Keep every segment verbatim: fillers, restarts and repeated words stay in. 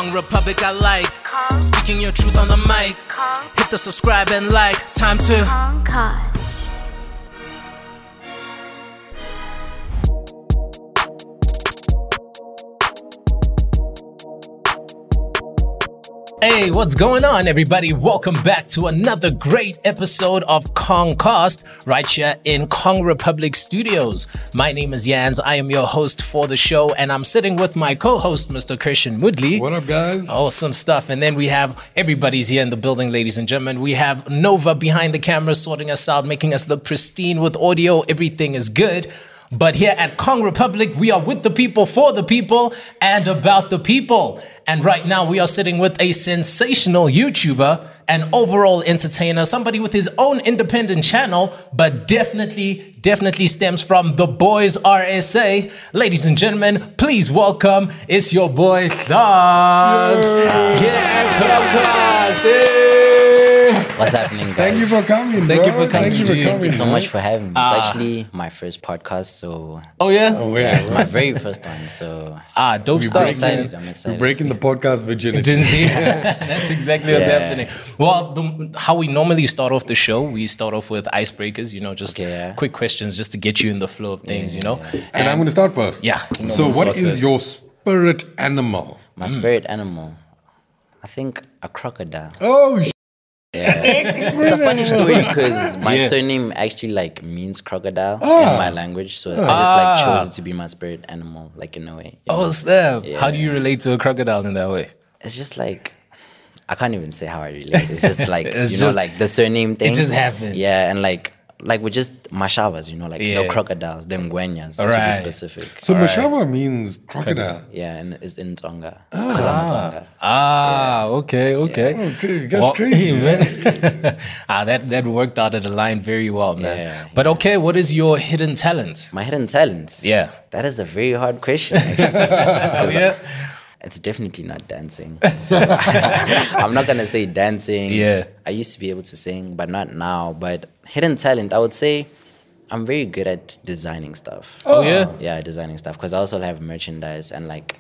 Kong Republic I like. Speaking your truth on the mic. Hit the subscribe and like. Time to Kongcast. Hey, what's going on, everybody? Welcome back to another great episode of Kongcast right here in Kong Republic Studios. My name is Jans. I am your host for the show, and I'm sitting with my co-host, Mister Christian Woodley. What up, guys? Awesome stuff. And then we have everybody's here in the building, ladies and gentlemen. We have Nova behind the camera, sorting us out, making us look pristine with audio. Everything is good. But here at Kong Republic, we are with the people, for the people, and about the people. And right now, we are sitting with a sensational YouTuber, an overall entertainer, somebody with his own independent channel, but definitely, definitely stems from the Boys R S A. Ladies and gentlemen, please welcome, it's your boy, Thugs. Yeah, yeah, yeah. What's happening, guys? Thank you for coming, Thank bro. you for coming. Thank you for Thank coming. you so much for having me. It's Ah. actually my first podcast, so Oh, yeah? Oh, yeah, yeah. it's my very first one. So Ah, dope We stuff, I'm break excited. man. I'm We're excited. breaking the podcast virginity. Didn't see? That's exactly what's Yeah. happening. Well, the, how we normally start off the show, we start off with icebreakers, you know, just Okay, yeah. quick questions just to get you in the flow of things, you know? And I'm going to start first. Yeah. So, what First, is first. your spirit animal? My spirit animal, I think a crocodile. Oh, sh- Yeah. It's a funny story because my Yeah. surname actually like means crocodile Ah. in my language, so I just like chose it to be my spirit animal, like in a way. you Oh, know? snap. Yeah. How do you relate to a crocodile in that way? It's just like I can't even say how I relate. It's just like It's you know, just- like the surname thing. just happened. Yeah, and like like we're just mashavas, you know, like Yeah. the crocodiles, the ngwenyas to Alright. be specific. so Mashawa means crocodile. Yeah, and it's in Tonga because I'm a Tonga. Ah, okay, okay. Oh, okay, that's Well, crazy, hey, man. ah, that, that worked out at the line very well, man. Yeah, but okay, what is your hidden talent? My hidden talents. Yeah. That is a very hard question. Actually. Oh, yeah? It's definitely not dancing. So I'm not gonna say dancing. Yeah. I used to be able to sing, but not now. But hidden talent, I would say I'm very good at designing stuff. Oh, yeah? Yeah, designing stuff. Because I also have merchandise and like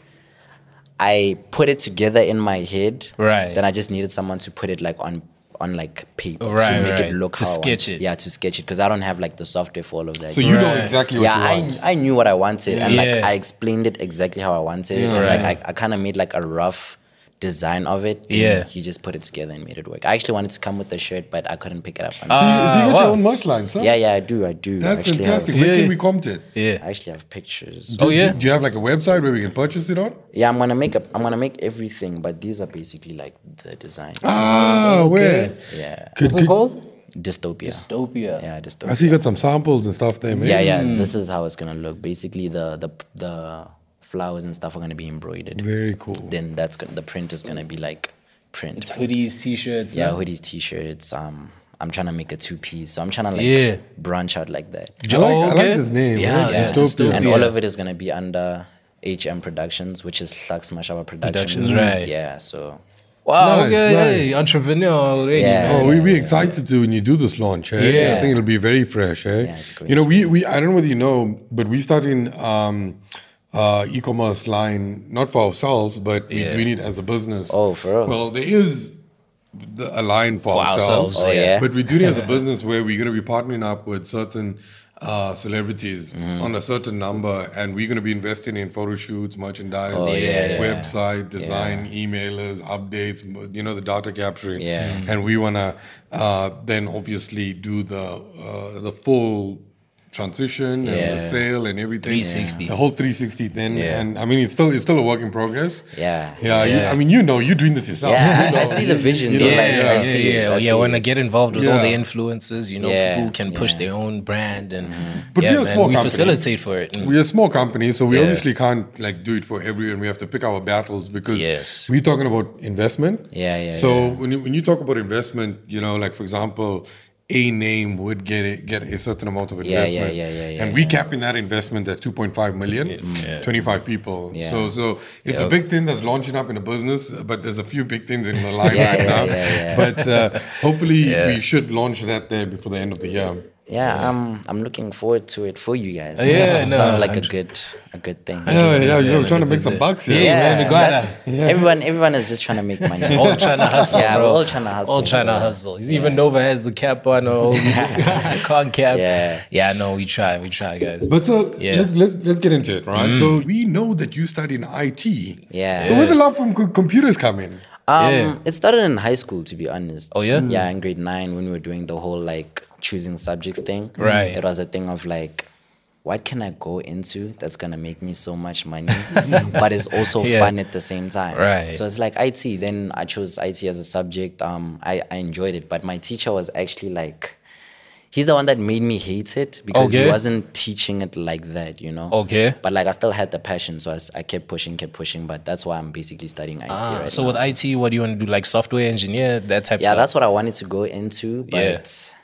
I put it together in my head. Right. Then I just needed someone to put it like on on like paper Right, to make right. it look To how I sketch want. it. Yeah, to sketch it because I don't have like the software for all of that. So, you know Right. exactly what yeah, you want. I I knew what I wanted and like Yeah. I explained it exactly how I wanted. Yeah. And like Right. I, I kind of made like a rough design of it. and Yeah. he just put it together and made it work. I actually wanted to come with the shirt, but I couldn't pick it up. so, you, so you got wow. your own merch line, sir? yeah, yeah, I do, I do. I That's actually fantastic. Have, Where Yeah. can we comp it? Yeah. I actually have pictures. Oh, Do- yeah? Do, do you have like a website where we can purchase it on? Yeah, I'm gonna make a, I'm gonna make everything, but these are basically like the design. Ah, where? Yeah, Could, What's it could- called? dystopia. Dystopia. Yeah, I dystopia. see you got some samples and stuff there, man. Yeah, yeah. This is how it's gonna look. Basically, the the the flowers and stuff are gonna be embroidered. Very cool. Then that's gonna, the print is gonna be like print. It's hoodies, t-shirts. Yeah, huh? hoodies, t-shirts. Um, I'm trying to make a two piece, so I'm trying to like Yeah. branch out like that. I like, I okay. like this name. Yeah, man. yeah, Dystopia. And Yeah. all of it is gonna be under H M Productions, which is Flux Mashaba Productions. Productions, right. Yeah, so Wow, Nice, okay, nice. hey, entrepreneur already. Yeah. man. Oh, we'll be excited to when you do this launch. Eh? Yeah. I think it'll be very fresh. Eh? Yeah, it's a great you know, we, we I don't know whether you know, but we started um, uh, e-commerce line not for ourselves, but Yeah. we're doing it as a business. Oh, for real? Well, there is the, a line for, For ourselves, ourselves, Oh, yeah. but we're doing it as a business where we're going to be partnering up with certain uh, celebrities Mm-hmm. on a certain number, and we're going to be investing in photo shoots, merchandise, Oh, yeah, yeah. website design, emailers, updates, you know, the data capturing. Yeah. And we want to uh, then obviously do the uh, the full transition and Yeah. the sale and everything. three sixty. The whole three sixty thing. Yeah. And I mean, it's still it's still a work in progress. Yeah. Yeah. you- Yeah. I mean, you know, you're doing this yourself. Yeah, You I- I know, see the you- vision, you though, know, like, Yeah, I yeah, see it, yeah, I yeah. see When it. I get involved with all the Yeah. influencers, you know, Yeah, people can push yeah. their own brand, and But yeah, we're a man, small we company. facilitate for it. Mm. We're a small company, so we Yeah. obviously can't like do it for everyone. We have to pick our battles because Yes. we're talking about investment. Yeah, yeah, So yeah. when you, when you talk about investment, you know, like for example, a name would get a, get a certain amount of Yeah, yeah, investment, yeah, yeah, yeah, and we yeah. capping that investment at two point five million, twenty-five people. Yeah. So so it's Yeah. a big thing that's launching up in a business, but there's a few big things in the line Yeah, right yeah, now. yeah, yeah. But uh, hopefully Yeah. we should launch that there before the end of the year. Yeah, I'm I'm looking forward to it for you guys. Yeah, It no, sounds like a hundred- good a good thing. Yeah, yeah, one you're hundred trying to make some percent. bucks here. Yeah, man, we gotta- that's- everyone everyone is just trying to make money. All trying to hustle, Yeah, bro. we're all trying to hustle, All trying to so, hustle. Even Nova has the cap on, or con cap. Yeah. Yeah, no, we try, we try, guys. But so Yeah. let's, let's let's get into it, right? So we know that you study in I T. Yeah. So where the love from co- computers come in? Um, Yeah. It started in high school, to be honest. Oh, yeah? Yeah, in grade nine when we were doing the whole like choosing subjects thing. Right. It was a thing of like, what can I go into that's gonna make me so much money, but it's also Yeah. fun at the same time. Right. So it's like I T. Then I chose I T as a subject. Um, I I enjoyed it, but my teacher was actually like. He's the one that made me hate it because Okay. he wasn't teaching it like that, you know. Okay. But like I still had the passion, so I, s- I kept pushing, kept pushing. But that's why I'm basically studying I T Ah, right so now. with I T, what do you want to do? Like software engineer, that type of Yeah, stuff? that's what I wanted to go into, but Yeah.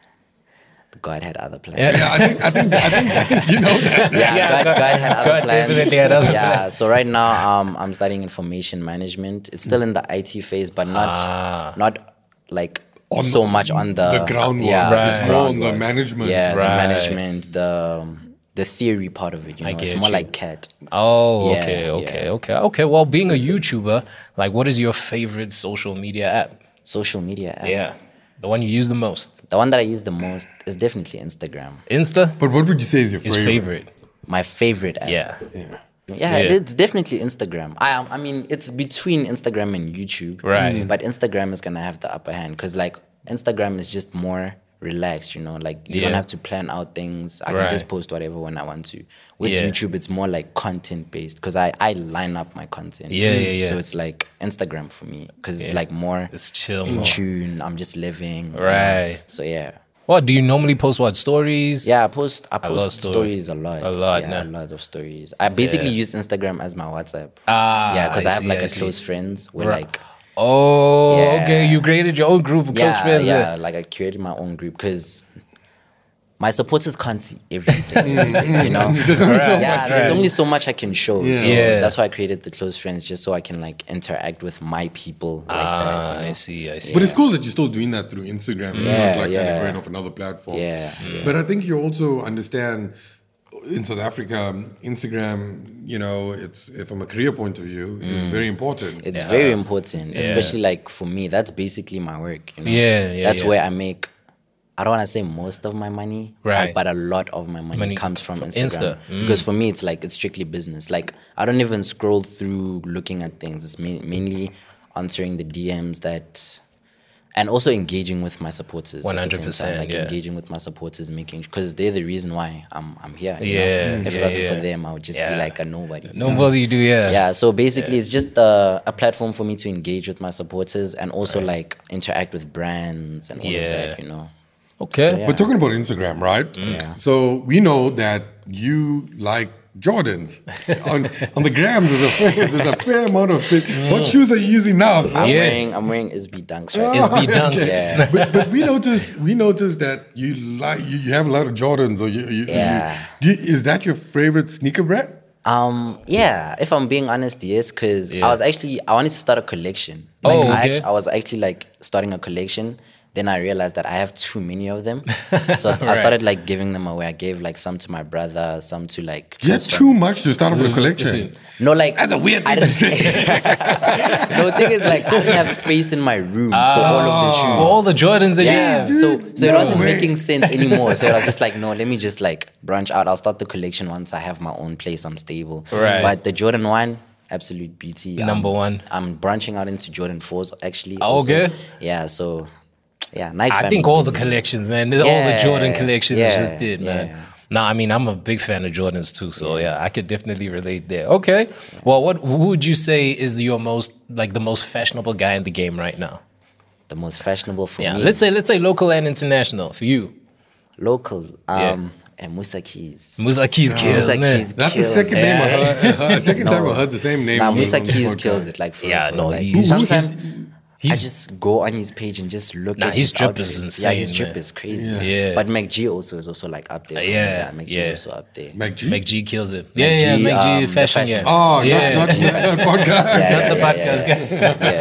God had other plans. Yeah. Yeah, I think I think I think I think you know that. Yeah, Yeah, God, God- God had other God plans. definitely had other yeah, plans. so right now um, I'm studying information management. It's still in the I T phase, but not Ah. not like On so the- much on the the groundwork. Yeah, Right. It's more on the groundwork. management. Yeah, Right. the management, the the theory part of it. You I know, it's get more you. like CAT. Oh, Yeah, okay, okay, yeah. okay, okay. Well, being a YouTuber, like, what is your favorite social media app? Social media app. Yeah, the one you use the most. The one that I use the most is definitely Instagram. Insta But what would you say is your is favorite? favorite. My favorite app. Yeah. Yeah. Yeah, Yeah. it's definitely Instagram. I I mean, it's between Instagram and YouTube. Right. But Instagram is gonna have the upper hand because like Instagram is just more relaxed, you know. Like you Yeah. don't have to plan out things. I Right. can just post whatever when I want to. With Yeah. YouTube, it's more like content based because I I line up my content. Yeah, yeah, yeah. So it's like Instagram for me because it's Yeah. like more It's chill in more. tune. I'm just living. you know. Right. So yeah. What do you normally post? What stories? Yeah, I post I love post story. stories a lot. A lot, yeah, nah. a lot of stories. I basically use Instagram as my WhatsApp. Ah, yeah, because I I, have see, like I a see. close friends where Right. like Oh, Yeah. okay. You created your own group of yeah, close friends. yeah, then. like I created my own group because my supporters can't see everything. you know, There's only so yeah, much. there's right. only so much I can show. Yeah. So Yeah. that's why I created the close friends just so I can like interact with my people like Ah, that. you I know? see. I see. But it's cool that you're still doing that through Instagram. You're Yeah, not like kind yeah. of going off another platform. Yeah. But I think you also understand in South Africa, Instagram, you know, it's from a career point of view, is very important. It's very important, Yeah. especially like for me. That's basically my work. You know? Yeah, yeah, That's yeah. where I make. I don't want to say most of my money, Right. but a lot of my money, Money comes from, from Instagram. Insta. Mm. Because for me, it's like it's strictly business. Like I don't even scroll through looking at things. It's ma- mainly answering the D Ms that, and also engaging with my supporters. at the same time. one hundred percent, Like yeah. engaging with my supporters, making because they're the reason why I'm I'm here. you Yeah, know? If yeah, it wasn't yeah. for them, I would just Yeah. be like a nobody. No more you do, yeah. Yeah, so basically it's just uh, a platform for me to engage with my supporters and also like interact with brands and all Yeah. of that, you know. Okay. So, yeah. But talking about Instagram, right? Yeah. So we know that you like Jordans. on on the gram, there's a fair, there's a fair amount of fit. What shoes are you using now? son? I'm Yeah. wearing I'm wearing S B Dunks right It's now. B Dunks. Yeah. but, but we noticed we noticed that you like you, you have a lot of Jordans, or you, you, Yeah. you, do you is that your favorite sneaker brand? Um, yeah, if I'm being honest, yes, because Yeah. I was actually I wanted to start a collection. Oh, Like, I, okay. act- I was actually like starting a collection. Then I realized that I have too many of them, so I, st- I Right. started like giving them away. I gave like some to my brother, some to like. You had close too friends. much to start off with a collection. No, like That's a weird I thing to didn't- say. No, the thing is like I didn't have space in my room for all of the shoes. For all the Jordans that Yeah, you so so No it wasn't way. making sense anymore. So I was just like, no, let me just like branch out. I'll start the collection once I have my own place. I'm stable. Right. But the Jordan one, absolute beauty. Number Um, one. I'm branching out into Jordan fours actually. Oh, also. okay. Yeah. So yeah, Nike. I family think all the basically. collections, man. All the Yeah, Jordan collections yeah, just did, man. yeah. Nah, I mean, I'm a big fan of Jordans too, so yeah, I could definitely relate there. Okay, well, what who would you say is the, your most like the most fashionable guy in the game right now? The most fashionable for Yeah, me. let's say let's say local and international for you. local. Yeah. Um, and Musa Keys. Musa Keys kills, Musa man. Keys That's the kills second it. name I heard. Uh, second time No. I heard the same name. Nah, on the- Musa on the Keys podcast. kills it. Like for Yeah, real, for no, real. Like, he's- sometimes he's- I just go on his page and just look Nah, at his his drip is outfits. Yeah, his insane, drip man. is crazy. Yeah. Yeah. But McG also is also like up there. for me. Yeah, McG yeah. also up there. McG? McG kills it. Yeah, yeah, McG, McG um, the fashion, fashion. yeah. Oh, yeah. not, not, not podcast. Yeah, Not yeah, the yeah, podcast yeah, guy. yeah.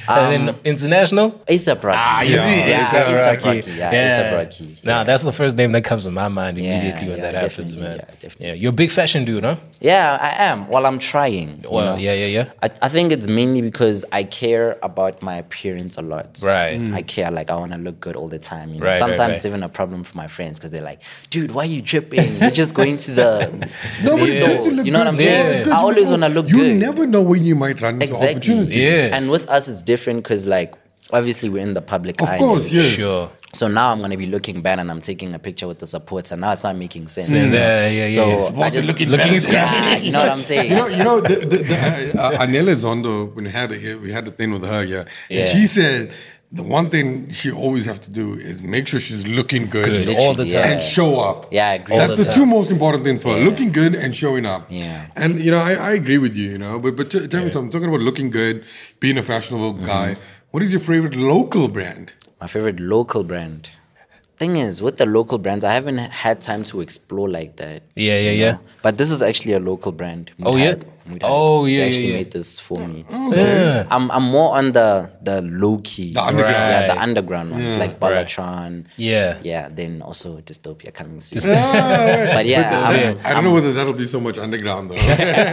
and then international. ASAP Rocky. Ah, you Yeah, see, yeah, A$AP A$AP Rocky. Rocky. Yeah, A$AP Rocky. Nah, that's the first name that comes to my mind Yeah, immediately when yeah, that happens, definitely, man. yeah, definitely. Yeah, you're a big fashion dude, huh? Yeah, I am. Well, I'm trying. you Well, know? yeah, yeah, yeah. I, I think it's mainly because I care about my appearance a lot. Right. I care, like, I want to look good all the time. You know? Right, right, Sometimes right. it's even a problem for my friends because they're like, dude, why are you tripping? You're just going to the. No, but to it's the good to store." look You know what good. I'm Yeah, saying? it's good I to always look want to good. look you good. You never know when you might run into Exactly. opportunity. Yeah. And with us, it's different because, like, obviously we're in the public Of eye. course, yes. Sure. So now I'm gonna be looking bad and I'm taking a picture with the supporter. Now it's not making sense. Sense, yeah, yeah, yeah. So Yes, I just looking Looking better. scrappy. yeah, you know what I'm saying? You know, you know, the, the, the, uh, uh, Anela Zondo, when we had a, we had a thing with her, yeah, Yeah. and she said the one thing she always have to do is make sure she's looking good, Good all the Literally, time. and show up. Yeah, I agree. That's All the, the two time. most important things for her: Yeah. looking good and showing up. Yeah. And you know, I, I agree with you. You know, but but t- tell me something. Talking about looking good, being a fashionable Mm-hmm. guy. What is your favorite local brand? My favorite local brand. Thing is, with the local brands, I haven't had time to explore like that. Yeah, yeah, you yeah. know? But this is actually a local brand. Oh, yeah? Mudhab. Mudhab. Oh, yeah, They yeah, actually yeah. made this for me. Yeah. I'm I'm more on the the low key. The underground. Yeah, Right. the underground ones Yeah. like Right. Balachan. Yeah. Yeah, then also Dystopia coming soon. Just- But yeah, But, uh, I'm, I don't know whether that'll be so much underground though.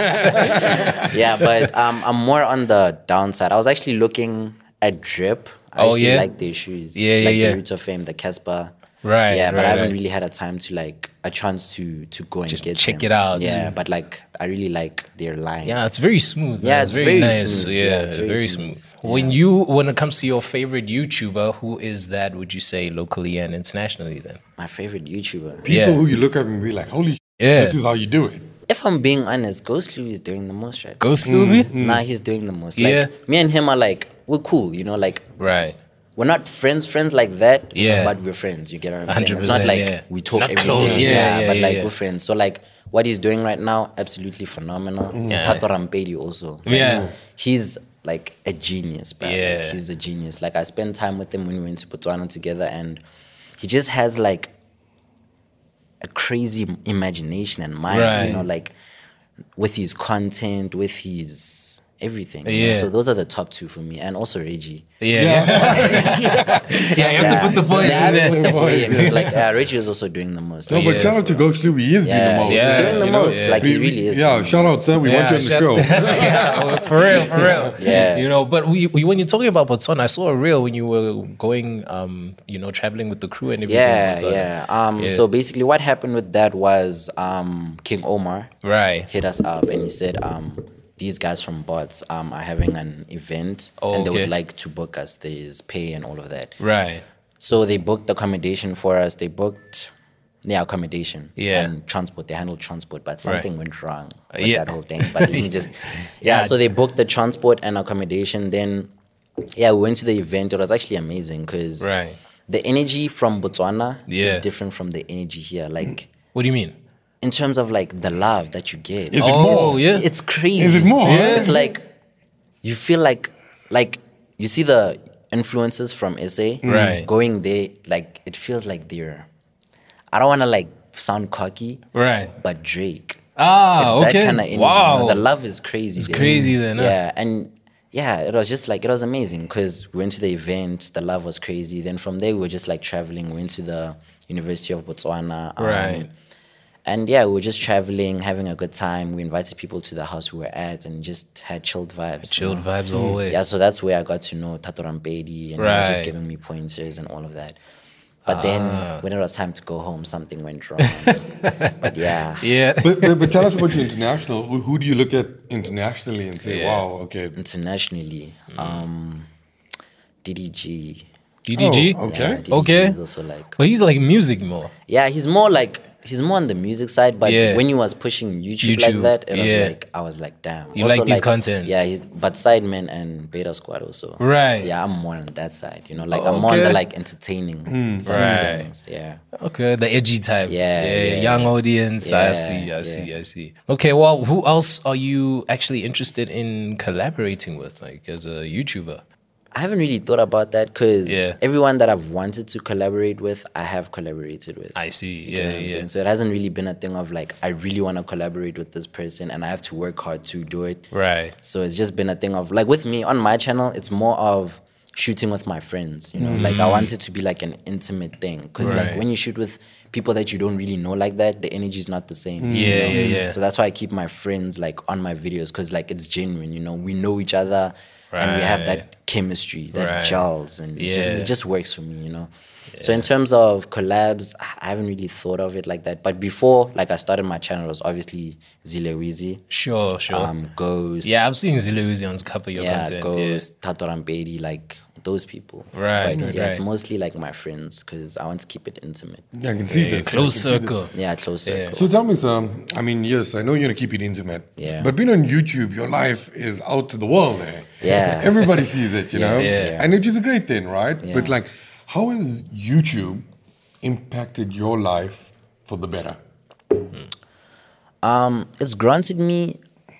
yeah, but um, I'm more on the downside. I was actually looking at Drip. I Oh, actually yeah? like their shoes. Yeah, yeah, like yeah. the Roots of Fame, the Casper. Right, Yeah, but right, I haven't right. really had a time to like a chance to to go and Just get check them. it out. Yeah, but like I really like their line. Yeah, it's very smooth. Yeah, man. it's very, very nice. smooth. Yeah, Yeah, it's very, very smooth. smooth. When you, when it comes to your favorite YouTuber, who is that? Would you say locally and internationally? Then, My favorite YouTuber. People Yeah. who you look at and be like, "Holy, sh- Yeah. this is how you do it." If I'm being honest, Ghost Louis is doing the most right. Ghost Movie. Nah, he's doing the most. Like, Yeah. me and him are like we're cool. You know, like Right. we're not friends, friends like that. Yeah. But we're friends. You get what I'm saying? It's one hundred not percent, like yeah. we talk Not every close, day. yeah, Yeah, yeah, but yeah, like yeah. we're friends. So like what he's doing right now, absolutely phenomenal. Yeah. Tato Rampedi also. Like, Yeah. He's like a genius, bro. Yeah. Like, he's a genius. Like I spent time with him when we went to Botswana together, and he just has like a crazy imagination and mind. Right. You know, like with his content, with his everything. you know? Yeah. So those are the top two for me, and also Reggie. Yeah. Yeah. Yeah. You have to put the boys Yeah, I in have to there. put the boy in, 'cause, like uh, Reggie is also doing the most. No, Like, but Yeah. shout out to Ghost Louis. He is doing the yeah, most. he's Yeah, doing the you know, most. yeah. Like he We- really is. Yeah, doing the shout most. out, sir. We want you on the shout- show. yeah, well, for real, for real. Yeah. You know, but we, we when you're talking about Botswana, I saw a reel when you were going, um, you know, traveling with the crew and everything. in Yeah, Botswana. yeah. Um, Yeah. So basically, what happened with that was um, King Omar Right. hit us up and he said, um, "These guys from Bots um, are having an event Oh, and they okay. would like to book us. There's pay and all of that." Right. So they booked accommodation for us. They booked yeah accommodation Yeah. and transport. They handled transport, but something went wrong with yeah. that whole thing. But let me just yeah, Yeah. So they booked the transport and accommodation. Then yeah, we went to the event. It was actually amazing because Right. the energy from Botswana Yeah. is different from the energy here. Like What do you mean? in terms of like the love that you get. Is it Oh, more? yeah. It's crazy. Is it more? Yeah. It's like you feel like like you see the influences from S A Right. going there, like it feels like they're I don't wanna like sound cocky, Right. but Drake. Ah, It's okay. that kind of energy. Wow. you know, The love is crazy. It's there. crazy then, huh? Yeah, and yeah, it was just like it was amazing because we went to the event. The love was crazy. Then from there we were just like traveling. We went to the University of Botswana. um, Right. And yeah, we were just traveling, having a good time. We invited people to the house we were at and just had chilled vibes. you Chilled know? vibes the whole way. Yeah, so that's where I got to know Tato Rampedi and he was just Right. giving me pointers and all of that. But then Ah. when it was time to go home, something went wrong. But yeah. Yeah. but, but, but tell us about your international. Who, who do you look at internationally and say, Yeah. wow, okay. Internationally, um, D D G. D D G. Oh, okay. Yeah, D D G Okay. is also like But he's like music more. yeah, he's more like he's more on the music side. But Yeah. when he was pushing YouTube, YouTube, like that, it was yeah. like I was like, damn. You like his content. Yeah, he's, but Sidemen and Beta Squad also. Right. Yeah, I'm more on that side. You know, like Oh, I'm more on okay. the like entertaining side Right. of things. Yeah. Okay, the edgy type. Yeah, yeah, yeah. young audience. I Yeah, see, I yeah. see, I see. Okay, well, who else are you actually interested in collaborating with, like as a YouTuber? I haven't really thought about that because Yeah. everyone that I've wanted to collaborate with, I have collaborated with. I see. You know Yeah, what I'm yeah. saying? So it hasn't really been a thing of like, I really want to collaborate with this person and I have to work hard to do it. Right. So it's just been a thing of like with me on my channel, it's more of shooting with my friends, you know, like I want it to be like an intimate thing because Right. like when you shoot with people that you don't really know like that, the energy is not the same. you Yeah, know? yeah, yeah. So that's why I keep my friends like on my videos because like it's genuine, you know, we know each other and we have Right. that chemistry, that Right. gels, and it's just, Yeah. it just works for me, you know. So in terms of collabs, I haven't really thought of it like that. But before, like I started my channel, it was obviously Zile Weezy, Sure, sure. um, Ghost, yeah, I've seen Ziluzi on a couple of your yeah, content. Ghost, Tato Rampedi, like those people. Right, But right, yeah, it's right. mostly like my friends because I want to keep it intimate. Yeah, I can see Yeah, this. close I can see this. circle. Yeah, close circle. So tell me, Sam. I mean, yes, I know you're gonna keep it intimate. Yeah. But being on YouTube, your life is out to the world. Eh? Yeah. Everybody sees it, you know. Yeah. And which is a great thing, right? Yeah. But like, how has YouTube impacted your life for the better? Um, it's granted me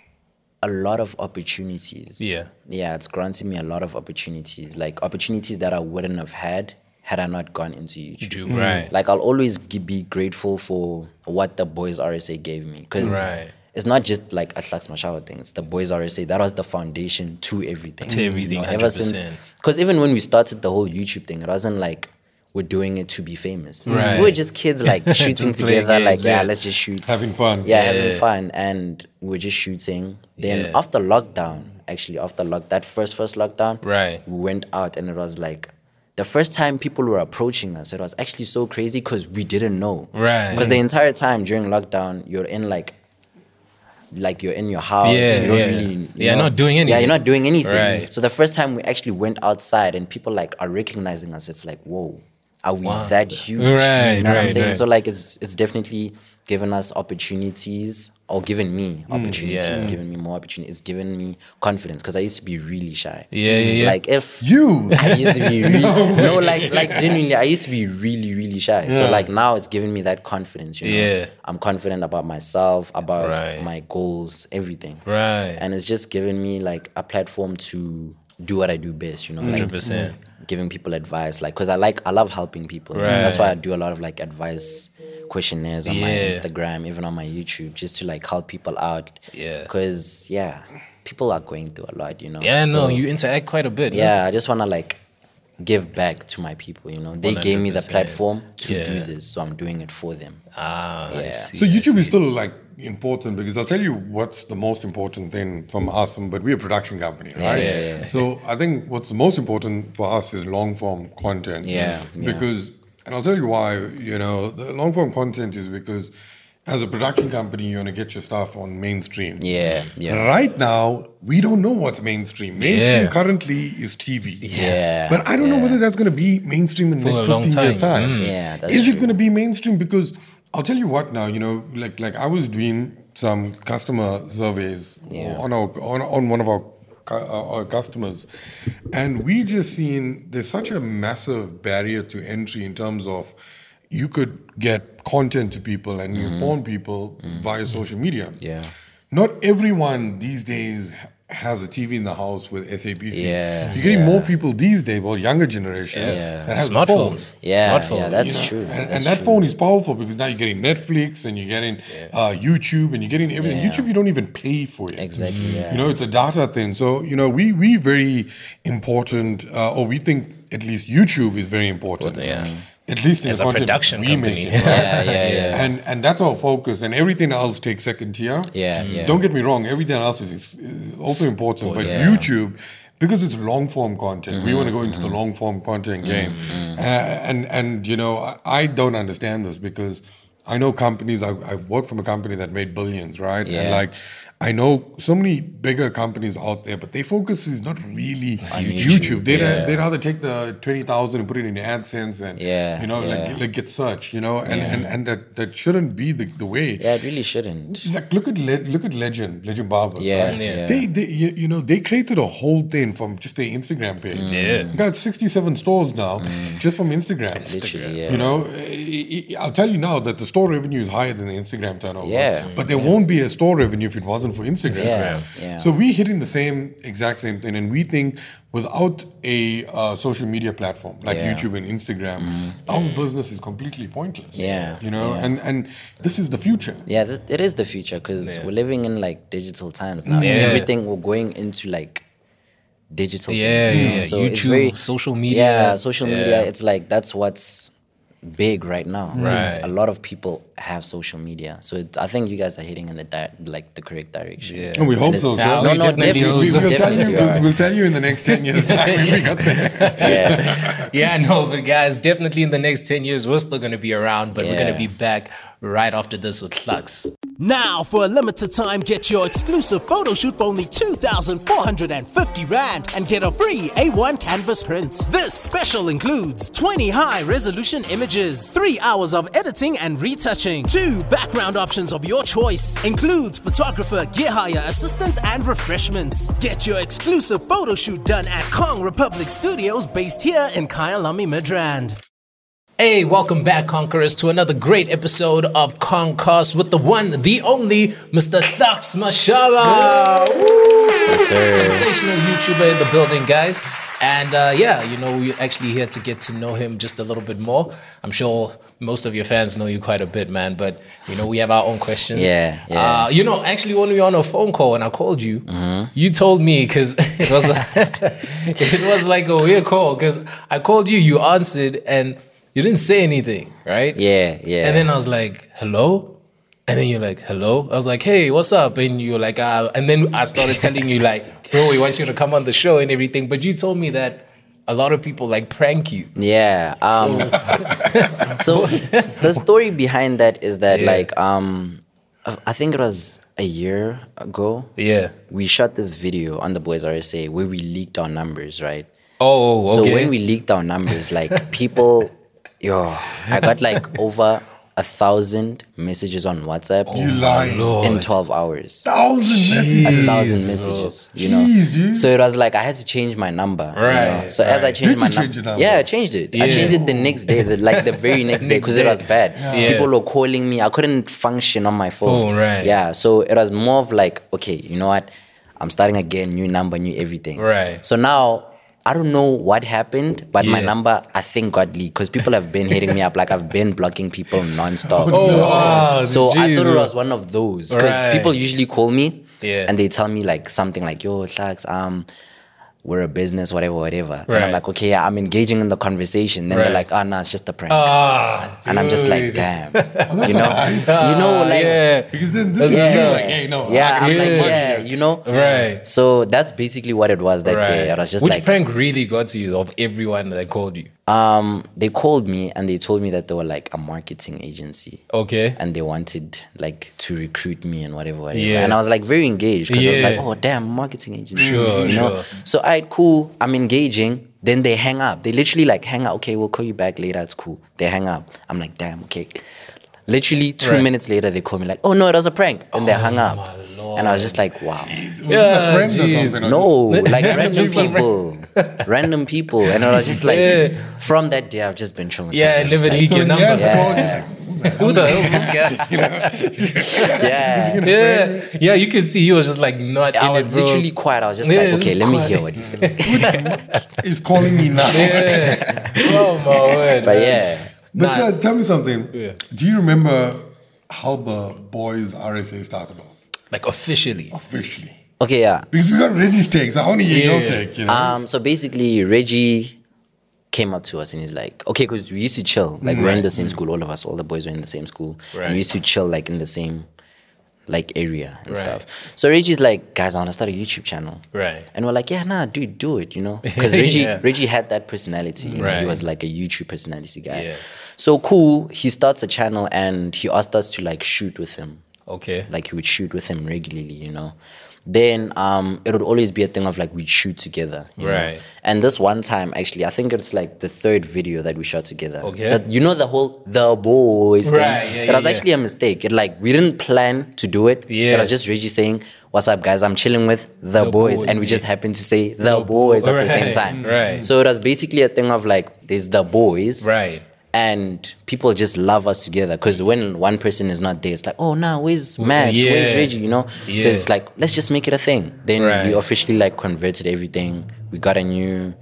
a lot of opportunities. Yeah. Yeah, it's granted me a lot of opportunities, like opportunities that I wouldn't have had had I not gone into YouTube. YouTube, right. Like I'll always g- be grateful for what the Boys R S A gave me because Right. it's not just like a Slaks Mashawa thing. It's the Boys R S A. That was the foundation to everything. To everything, You know, one ever hundred since, percent. because even when we started the whole YouTube thing, it wasn't like we're doing it to be famous. Right. We were just kids like shooting Just playing together, like games, yeah, yeah. let's just shoot. Having fun. Yeah, Yeah. having fun, and we're just shooting. Then Yeah. after lockdown, actually after lock that first first lockdown, Right. we went out and it was like the first time people were approaching us. It was actually so crazy because we didn't know. Right. Because the entire time during lockdown, you're in like. Like you're in your house, Yeah, you don't yeah. really, you Yeah, know- not doing Yeah, anything. you're not doing anything. Right. So the first time we actually went outside and people like are recognizing us, it's like, whoa, are we Wow. that huge? Right, you know what I'm right, saying? right. So like it's it's definitely given us opportunities or given me opportunities, yeah. given me more opportunities, given me confidence because I used to be really shy. Yeah, yeah, yeah. Like if You. I used to be really no, like like genuinely I used to be really really shy. So Yeah. like now it's giving me that confidence, you know. Yeah. I'm confident about myself, about Right. my goals, everything. Right. And it's just given me like a platform to do what I do best, you know, one hundred like percent. giving people advice, like because I like I love helping people. Right. That's why I do a lot of like advice questionnaires on my Yeah. Instagram, even on my YouTube, just to like help people out. Yeah. Because yeah, people are going through a lot, you know. Yeah, no, So, you interact quite a bit. no? yeah, I just wanna like give back to my people, you know. They gave me the one hundred percent. platform to Yeah. do this, so I'm doing it for them. Ah, I Yeah. see. So I YouTube is see. still like important because I'll tell you what's the most important thing from us, but we're a production company, right? yeah, yeah. So I think what's the most important for us is long form content. Yeah, yeah. Because, and I'll tell you why, you know, the long form content is because as a production company, you want to get your stuff on mainstream. Yeah, yeah. Right now, we don't know what's mainstream. Mainstream Yeah. currently is T V. Yeah. But I don't know yeah. whether that's going to be mainstream in the For next a long fifteen years' time. time. Mm. Yeah, that's Is it true. going to be mainstream? Because I'll tell you what now, you know, like like I was doing some customer surveys Yeah. on our on, on one of our, cu- uh, our customers, and we just seen there's such a massive barrier to entry in terms of you could get content to people and you inform people via social media. Yeah. Not everyone these days ha- has a T V in the house with S A B C. Yeah, You're getting yeah. more people these days, well, younger generation, Yeah. that have Smartphones. phones. Yeah, Smartphones. yeah, that's You know, true. And, that's and that true. phone is powerful because now you're getting Netflix and you're getting uh, YouTube and you're getting everything. Yeah. YouTube, you don't even pay for it. Exactly, yeah. You know, it's a data thing. So, you know, we we very important, uh, or we think at least YouTube is very important. Yeah. At least in As the a content production we company. make it, right? Yeah, yeah, yeah. And and that's our focus, and everything else takes second tier. Yeah, yeah. Don't get me wrong, everything else is, is, is also important, but yeah. YouTube, because it's long form content, we want to go into the long form content game, uh, and and you know I, I don't understand this because I know companies. I, I work from a company that made billions, right? And Yeah. like. I know so many bigger companies out there, but their focus is not really On YouTube. YouTube, They'd, yeah. they'd rather take the twenty thousand and put it in AdSense and Yeah, you know yeah. like, like get search, you know, and, and, and that, that shouldn't be the, the way. Yeah, it really shouldn't. Like look at Le- look at Legend, Legend Barber. Yeah, right? yeah. They, they you, you know they created a whole thing from just their Instagram page. Yeah. They got sixty-seven stores now just from Instagram. Literally, yeah. You know, I- I- I'll tell you now that the store revenue is higher than the Instagram turnover. Yeah. But there won't be a store revenue if it wasn't thousand for Instagram. Yeah, yeah. So we're hitting the same exact same thing, and we think without a uh, social media platform like Yeah. YouTube and Instagram, Mm-hmm. our business is completely pointless. Yeah, you know, yeah. and and this is the future. Yeah, that, it is the future because Yeah. we're living in like digital times now. Yeah. Everything we're going into like digital. Yeah, things, you yeah, know? yeah. So it's YouTube, very- social media. Yeah, social Yeah. media. It's like that's what's big right now. 'Cause Right. A lot of people have social media, so it, I think you guys are heading in the di- like the correct direction. Yeah. And we hope And so. it's- so. Yeah, No, we no, definitely definitely, We, we'll tell you. definitely We'll, are. we'll tell you in the next ten years time when we got there. Yeah, Yeah, no, but guys, definitely in the next ten years, we're still going to be around, but we're going to Yeah. be back right after this with Flux. Now, for a limited time, get your exclusive photo shoot for only two thousand four hundred fifty Rand and get a free A one canvas print. This special includes twenty high-resolution images, three hours of editing and retouching, two background options of your choice, includes photographer, gear hire, assistant, and refreshments. Get your exclusive photo shoot done at Kong Republic Studios based here in Kyalami Midrand. Hey, welcome back, Conquerors, to another great episode of Concast with the one, the only, Mister Flux Mashaba. Woo! yes, sir. Sensational YouTuber in the building, guys. And uh, yeah, you know, we're actually here to get to know him just a little bit more. I'm sure most of your fans know you quite a bit, man, but you know, we have our own questions. Yeah, yeah. Uh, you know, actually, when we were on a phone call and I called you, Mm-hmm. you told me, because it was it was like a weird call, because I called you, you answered, and you didn't say anything, right? Yeah, yeah. And then I was like, hello? And then you're like, hello? I was like, hey, what's up? And you're like, ah. And then I started telling you, like, bro, we want you to come on the show and everything. But you told me that a lot of people like prank you. Yeah. Um, so the story behind that is that Yeah. like um, I think it was a year ago. Yeah. We shot this video on the Boys R S A where we leaked our numbers, right? Oh, okay. So when we leaked our numbers, like people, yo, I got like over a thousand messages on WhatsApp You lying. in twelve hours. Thousand A messages. thousand messages, you know. Jeez, dude. So it was like I had to change my number. you Right, know? So as I right. changed Did my you num- change your number? yeah, I changed it. I Yeah. changed it the next day, the, like the very next day, Next because it day. was bad. Yeah. People were calling me. I couldn't function on my phone. Phone, right. Yeah. So it was more of like, okay, you know what? I'm starting again, new number, new everything. Right. So now. I don't know what happened, but my Yeah. number, I think, got leaked because people have been hitting me up. Like, I've been blocking people nonstop. Oh, wow. So I Jeez, thought it bro. was one of those because Right. people usually call me Yeah. and they tell me like something like, "Yo, Sharks, um, we're a business, whatever, whatever." And Right. I'm like, "Okay, yeah, I'm engaging in the conversation." Then they're Right. like, "Oh, no, it's just a prank." Ah, and I'm just like, dude. "Damn," that's you know, nice. you know, Ah, like, yeah. Because then this is Yeah. you like, hey, no. yeah, I I'm can like, make money yeah, here. you know, Right. So that's basically what it was that day. I was just Which like, prank really got to you of everyone that called you? um, they called me and they told me that they were like a marketing agency. Okay. And they wanted like to recruit me and whatever, whatever. Yeah. And I was like very engaged because I was Yeah. like, oh damn, marketing agency. Sure, you know? sure. So I cool, I'm engaging. Then they hang up. They literally like hang up. Okay, we'll call you back later. It's cool. They hang up. I'm like, damn, okay. Literally two Right. minutes later, they call me like, oh no, it was a prank. And they hung up. my Lord. And I was just like, wow. Was this Yeah, a friend or jeez. something? or No, just- like random Just some people. Random people. And I was just like, Yeah. from that day, I've just been traumatized. Yeah, Just never like, leak So your in the number. end, Yeah. called you like, Who the hell is this guy? yeah. Yeah, yeah, you can see he was just like not I in was it, bro. literally quiet. I was just Yeah, like, just okay, let me quiet. hear what he said. He's calling me now. Yeah. Oh my word. But man. yeah. But Nah. uh, tell me something. Yeah. Do you remember how the boys R S A started off Like officially. officially? Okay, yeah. Because we got Reggie's takes. I want to hear Yeah. your take. You know. Um, so basically, Reggie came up to us and he's like, okay, because we used to chill. Like, we're in the same school, all of us, all the boys were in the same school. Right. And we used to chill, like, in the same, like, area and Right. stuff. So Reggie's like, guys, I want to start a YouTube channel. Right. And we're like, yeah, nah, dude, do it, you know? Because Reggie, Yeah. Reggie had that personality. You know? Right. He was like a YouTube personality guy. Yeah. So cool, he starts a channel and he asked us to, like, shoot with him. Okay. Like he would shoot with him regularly, you know. Then um, it would always be a thing of like we'd shoot together, you know? Right. And this one time, actually, I think it's like the third video that we shot together. Okay. That, you know the whole the boys thing. Right, yeah, it yeah, was yeah. actually a mistake. It like we didn't plan to do it. Yeah. It was just Reggie saying, "What's up, guys? I'm chilling with the, The boys," boys, and we yeah. just happened to say the boys at the same Right, time. right. So it was basically a thing of like there's the boys, Right. And people just love us together because when one person is not there, it's like, oh, no, where's Matt? Yeah. Where's Reggie? You know? Yeah. So it's like, let's just make it a thing. Then Right. we officially like converted everything. We got a new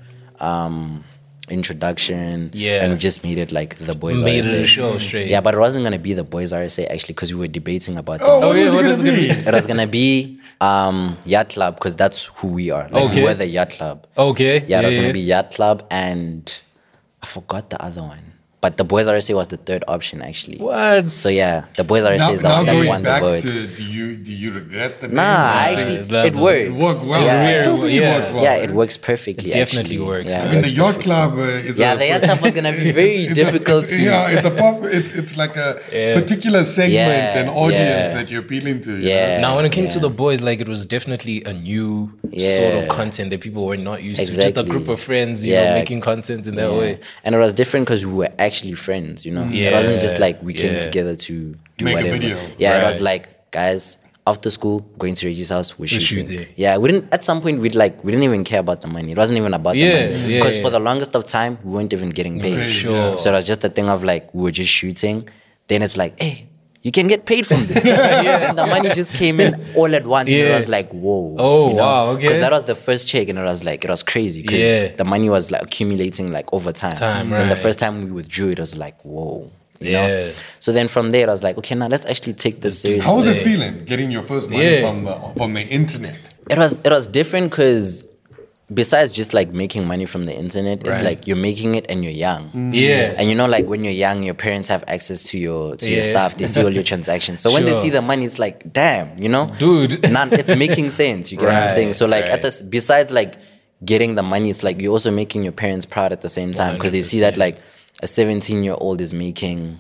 um, introduction. Yeah. And we just made it like the Boys Made R S A. it a show straight. Yeah, but it wasn't going to be the Boys R S A actually because we were debating about Oh, that. what yeah, is it what gonna is it gonna be? be? It was going to be um, Yacht Club because that's who we are. Like, Okay. we're the Yacht Club. Okay. Yeah, it was yeah. going to be Yacht Club and I forgot the other one. But the Boys R S A was the third option actually. What? So yeah, the Boys R S A Now, is the now one that going won the back vote. to, do you do you regret the name? Nah, or- actually, the- it the- works. It works well. Yeah, I still think yeah. it works well. yeah, it works perfectly. It definitely actually. works. Yeah, I it mean, the works yacht perfectly. club uh, is Yeah, a, the yacht club was gonna be very it's difficult A, to- it's, yeah, it's a puff, it's it's like a Yeah. particular segment Yeah, and audience yeah. that you're appealing to. you Yeah. know? Now, when it came to Yeah. the boys, like it was definitely a new sort of Yeah. content that people were not used to. Just a Exactly. group of friends, you Yeah. know, making content in that Yeah. way. And it was different because we were actually friends, you know. It wasn't just Yeah, like we came yeah. together to do Make a whatever. video. Yeah, it was Right. like, guys, after school, going to Reggie's house, we're shooting. shooting. Yeah, we didn't. At some point, we'd like we didn't even care about the money. It wasn't even about Yeah, the money yeah, because yeah. for the longest of time, we weren't even getting paid. paid, Sure. So it was just a thing of like we were just shooting. Then it's like, hey, you can get paid from this. And the money just came in all at once. And Yeah. it was like, whoa. Oh, wow, okay. Because that was the first check, and it was like it was crazy because Yeah. the money was like accumulating like over time. Time, And the right. first time we withdrew, it was like, whoa. You Yeah. know? So then from there, I was like, okay, now let's actually take this seriously. How was it feeling getting your first money Yeah. from the from the internet? It was it was different because besides just like making money from the internet, it's Right. like you're making it and you're young. Yeah. And you know, like when you're young, your parents have access to your to your Yeah. stuff. They see all your transactions. So when they Sure. see the money, it's like, damn, you know, Dude. none, it's making sense. You get what I'm Right, saying? So like right. at this, besides like getting the money, it's like you're also making your parents proud at the same time because they see that like a seventeen year old is making.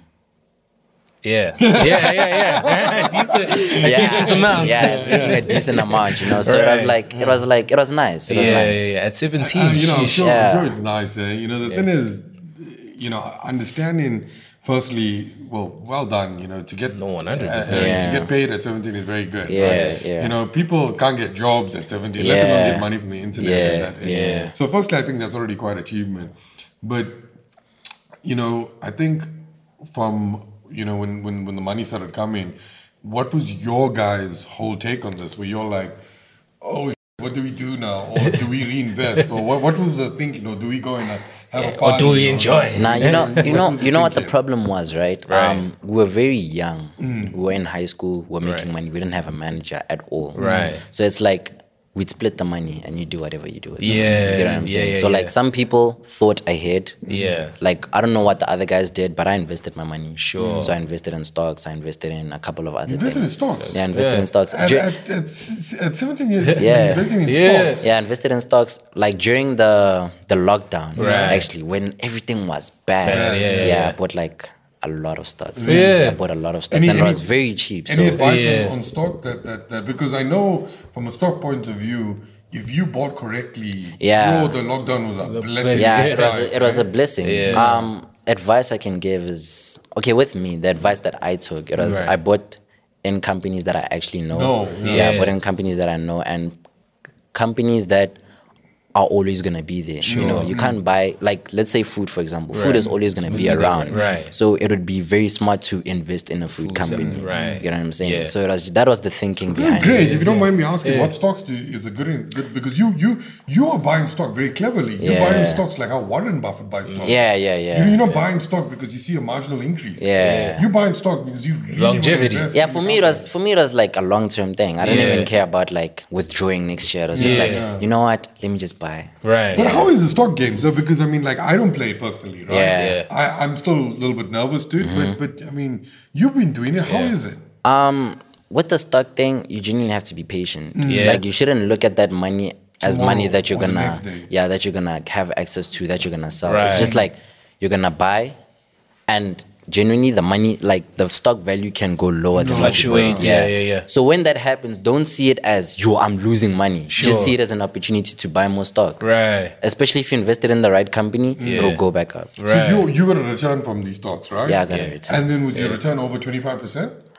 Yeah. Yeah, yeah, yeah. decent, a Yeah. decent amount. Yeah, it's making a decent amount, you know. So it Right. was like it was like it was nice. It was yeah, nice. yeah, yeah. At seventeen, Uh, you know, I'm sheesh. sure, Yeah. I'm sure it's nice. Eh? You know, the thing is, you know, understanding. Firstly, well, well done. You know, to get No, one hundred percent. uh, uh, Yeah. to get paid at seventeen is very good. Yeah, right? yeah. You know, people can't get jobs at seventeen. Let alone Yeah. get money from the internet. Yeah, and that. yeah. So, firstly, I think that's already quite achievement. But you know, I think from you know when when when the money started coming, what was your guys' whole take on this? Where you're like, oh. What do we do now? Or do we reinvest? Or what, what was the thinking? Or do we go and uh, have a Or party? do we enjoy? Now you know, you know, was the you know what the thinking? problem was, right? Right. Um, we were very young. Mm. We were in high school. We were making Right. money. We didn't have a manager at all. Right. So it's like we'd split the money, and you do whatever you do. With it. Yeah, you get what I'm yeah, saying. yeah, so yeah. like some people thought ahead. Yeah. Like I don't know what the other guys did, but I invested my money. Sure. So I invested in stocks. I invested in a couple of other Invested in things. stocks? Yeah, I invested Yeah. in stocks. At, Dur- at, at, s- at seventeen years, Yeah. you're investing in Yeah. stocks. Yeah, I invested in stocks like during the the lockdown. Right. Actually, when everything was bad. Bad, yeah, yeah, yeah. I bought like a lot of stocks. Yeah. I bought a lot of stocks, Any- and it any- was very cheap. Any So advice Yeah. on, on stock that, that, that because I know from a stock point of view, if you bought correctly, Yeah. yo, the lockdown was a blessing. yeah, in it was disguise, a, it was a right? blessing. Yeah. Um, advice I can give is okay with me. The advice that I took, it was Right. I bought in companies that I actually know. No, yeah. yeah. I bought in companies that I know and companies that are always gonna be there. You know, you can't buy like let's say food for example. Food Right. is always gonna be be there, around. right. So it would be very smart to invest in a food company. right. You know what I'm saying? Yeah. So it was that was the thinking This is behind great. it. If you don't mind me asking, Yeah. what stocks do you, is a good, in, good because you you you are buying stock very cleverly. You're Yeah. buying stocks like how Warren Buffett buys stocks. Yeah, yeah, yeah. You- You're not buying stock because you see a marginal increase. Yeah. You're buying stock because you really wanna Longevity. invest Yeah, in for the me it was company. for me it was like a long term thing. I didn't Yeah. even care about like withdrawing next year. I was just Yeah. like, you know what? Let me just buy. Right. But how is the stock game? So because I mean, like I don't play it personally, right? Yeah. Mm-hmm. Yeah. I, I'm still a little bit nervous to it, but but I mean, you've been doing it. How Yeah. is it? Um, with the stock thing, you genuinely have to be patient. Yeah. Like you shouldn't look at that money as Tomorrow money that you're or the gonna next day. yeah that you're gonna have access to that you're gonna sell. Right. It's just like you're gonna buy, and genuinely the money like the stock value can go lower than what you Fluctuates, bought. yeah, yeah, yeah. So when that happens, don't see it as yo I'm losing money. Sure. Just see it as an opportunity to buy more stock. Right. Especially if you invested in the right company, Yeah. it'll go back up. Right. So you you got a return from these stocks, right? Yeah, I got Yeah. a return. And then was your return over twenty five percent?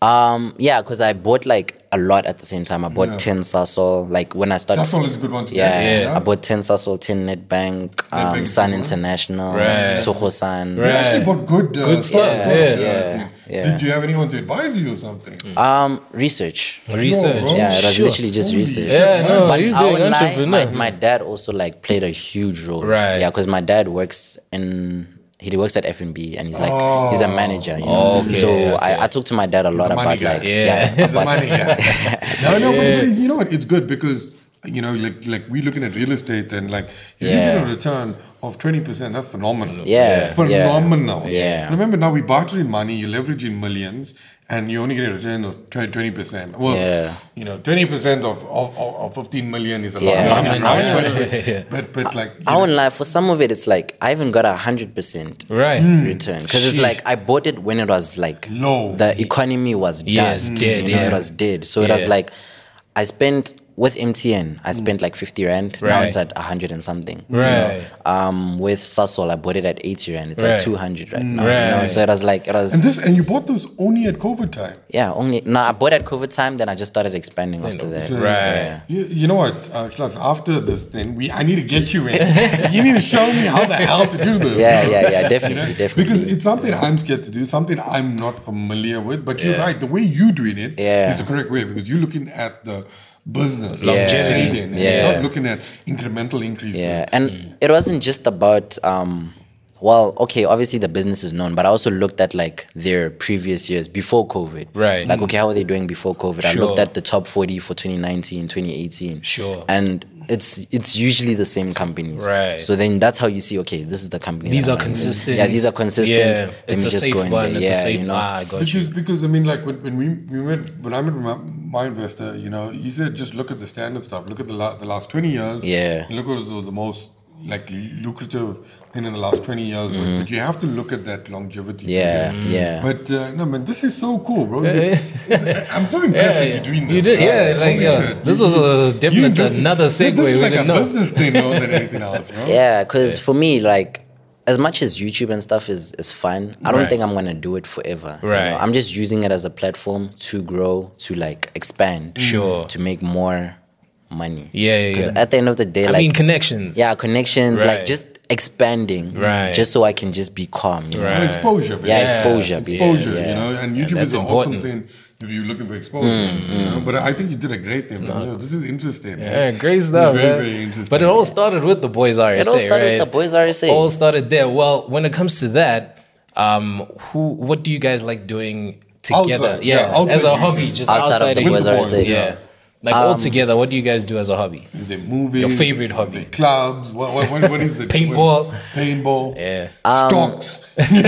Um, yeah, because I bought like a lot at the same time. I bought Yeah. ten Sasol. Like when I started. Sasol is a good one to Yeah, get. Yeah. I bought ten Sasol, ten Netbank, um, Netbank Sun good one. International, Right. Tohosan. You actually bought good, uh, Good stuff, stuff. yeah. Yeah, yeah. Did you have anyone to advise you or something? Um, research. Research. bro. Yeah, it was Sure. literally just Holy research. shit. Yeah, no, But he's I the won't lie, my, entrepreneur. my dad also like played a huge role. Right. Yeah, because my dad works in he works at F and B and he's like he's a manager. You know? Oh, okay, so okay. I, I talk to my dad a lot a money about guy. like Yeah. He's a about- money guy. No, no, but, but you know what? It's good because you know, like like we looking at real estate and like if you Yeah. get a return of twenty percent, that's phenomenal. Yeah, phenomenal. yeah. Yeah. Remember now we barter in money, you leverage in millions, and you only get a return of twenty percent. Well, Yeah. you know, twenty percent of, of, of, of fifteen million is a lot Yeah. of money. I know. Right? But, but, but like, you I know, won't lie, for some of it, it's like I even got a hundred percent Right. return because it's Sheesh. like I bought it when it was like Low. The economy was done. Yes, dead, you know, yeah. it was dead. So it was Yeah. like I spent with M T N, I spent like fifty rand. Now Right. it's at a hundred and something. you Right. know. Um, with Sasol, I bought it at eighty rand. It's Right. at two hundred right now. You know? Right. So it was like it was. and this and you bought those only at COVID time. Yeah, only no. I bought at COVID time, then I just started expanding after that. Right. Yeah. You, you know what, uh, Klaus, after this thing, we I need to get you in. You need to show me how the hell to do this. Yeah, bro. yeah, yeah, You definitely, know? definitely. Because it's something I'm scared to do, something I'm not familiar with. But you're Yeah. right, the way you're doing it is Yeah. the correct way because you're looking at the business, Longevity. trading, and Yeah. you're not looking at incremental increases. Yeah, and it wasn't just about um well, okay, obviously the business is known, but I also looked at like their previous years before COVID. Right. Like, okay, how are they doing before COVID? I looked Sure. at the top forty for twenty nineteen, twenty eighteen. Sure. And it's it's usually the same companies. Right. So then that's how you see, okay, this is the company. These that are I'm running. consistent. Yeah, these are consistent. Yeah, Let it's me a just safe go in one. there. It's a Yeah, safe. you know. Ah, I got Because, you. because I mean, like when, when we, we went when I met my, my investor, you know, he said just look at the standard stuff. Look at the la- the last twenty years. Yeah. And look what was the most like lucrative thing in the last twenty years. But you have to look at that longevity. Mm-hmm. Yeah, period. yeah. But uh, no, man, this is so cool, bro. It's- I'm so impressed that you're doing this. You did, yeah. bro. Like, Holy yeah. shit. This You- was a, you definitely invested- another segue. This We is like a didn't know. business thing more than anything else, bro. Yeah, because for me, like, as much as YouTube and stuff is, is fun, I don't Right. think I'm gonna do it forever. you Right. know? I'm just using it as a platform to grow, to like expand, Sure. to make more money. Yeah, yeah, 'Cause yeah. at the end of the day, I like, mean, connections. yeah, connections, Right. like just expanding, Right. just so I can just be calm. You know? Right. And exposure, man. Yeah, Yeah, exposure, exposure, basically. you know, and YouTube that's is an awesome important. thing if you're looking for exposure. Mm, You know? But I think you did a great thing. man. You know, this is interesting. Yeah, man. great stuff, Very, man. very interesting. But it all started with the Boys R S A, It all started right? with the Boys R S A. All started there. Well, when it comes to that, um, who, what do you guys like doing together? Outside, yeah, yeah, outside as a music. hobby, just Outside of outside, the of Boys your- R S A. Yeah, like all together. What do you guys do as a hobby? Is there movies? Your favorite Is hobby? there clubs? What, what, what, what is it? Paintball. What- paintball. Yeah. Stocks.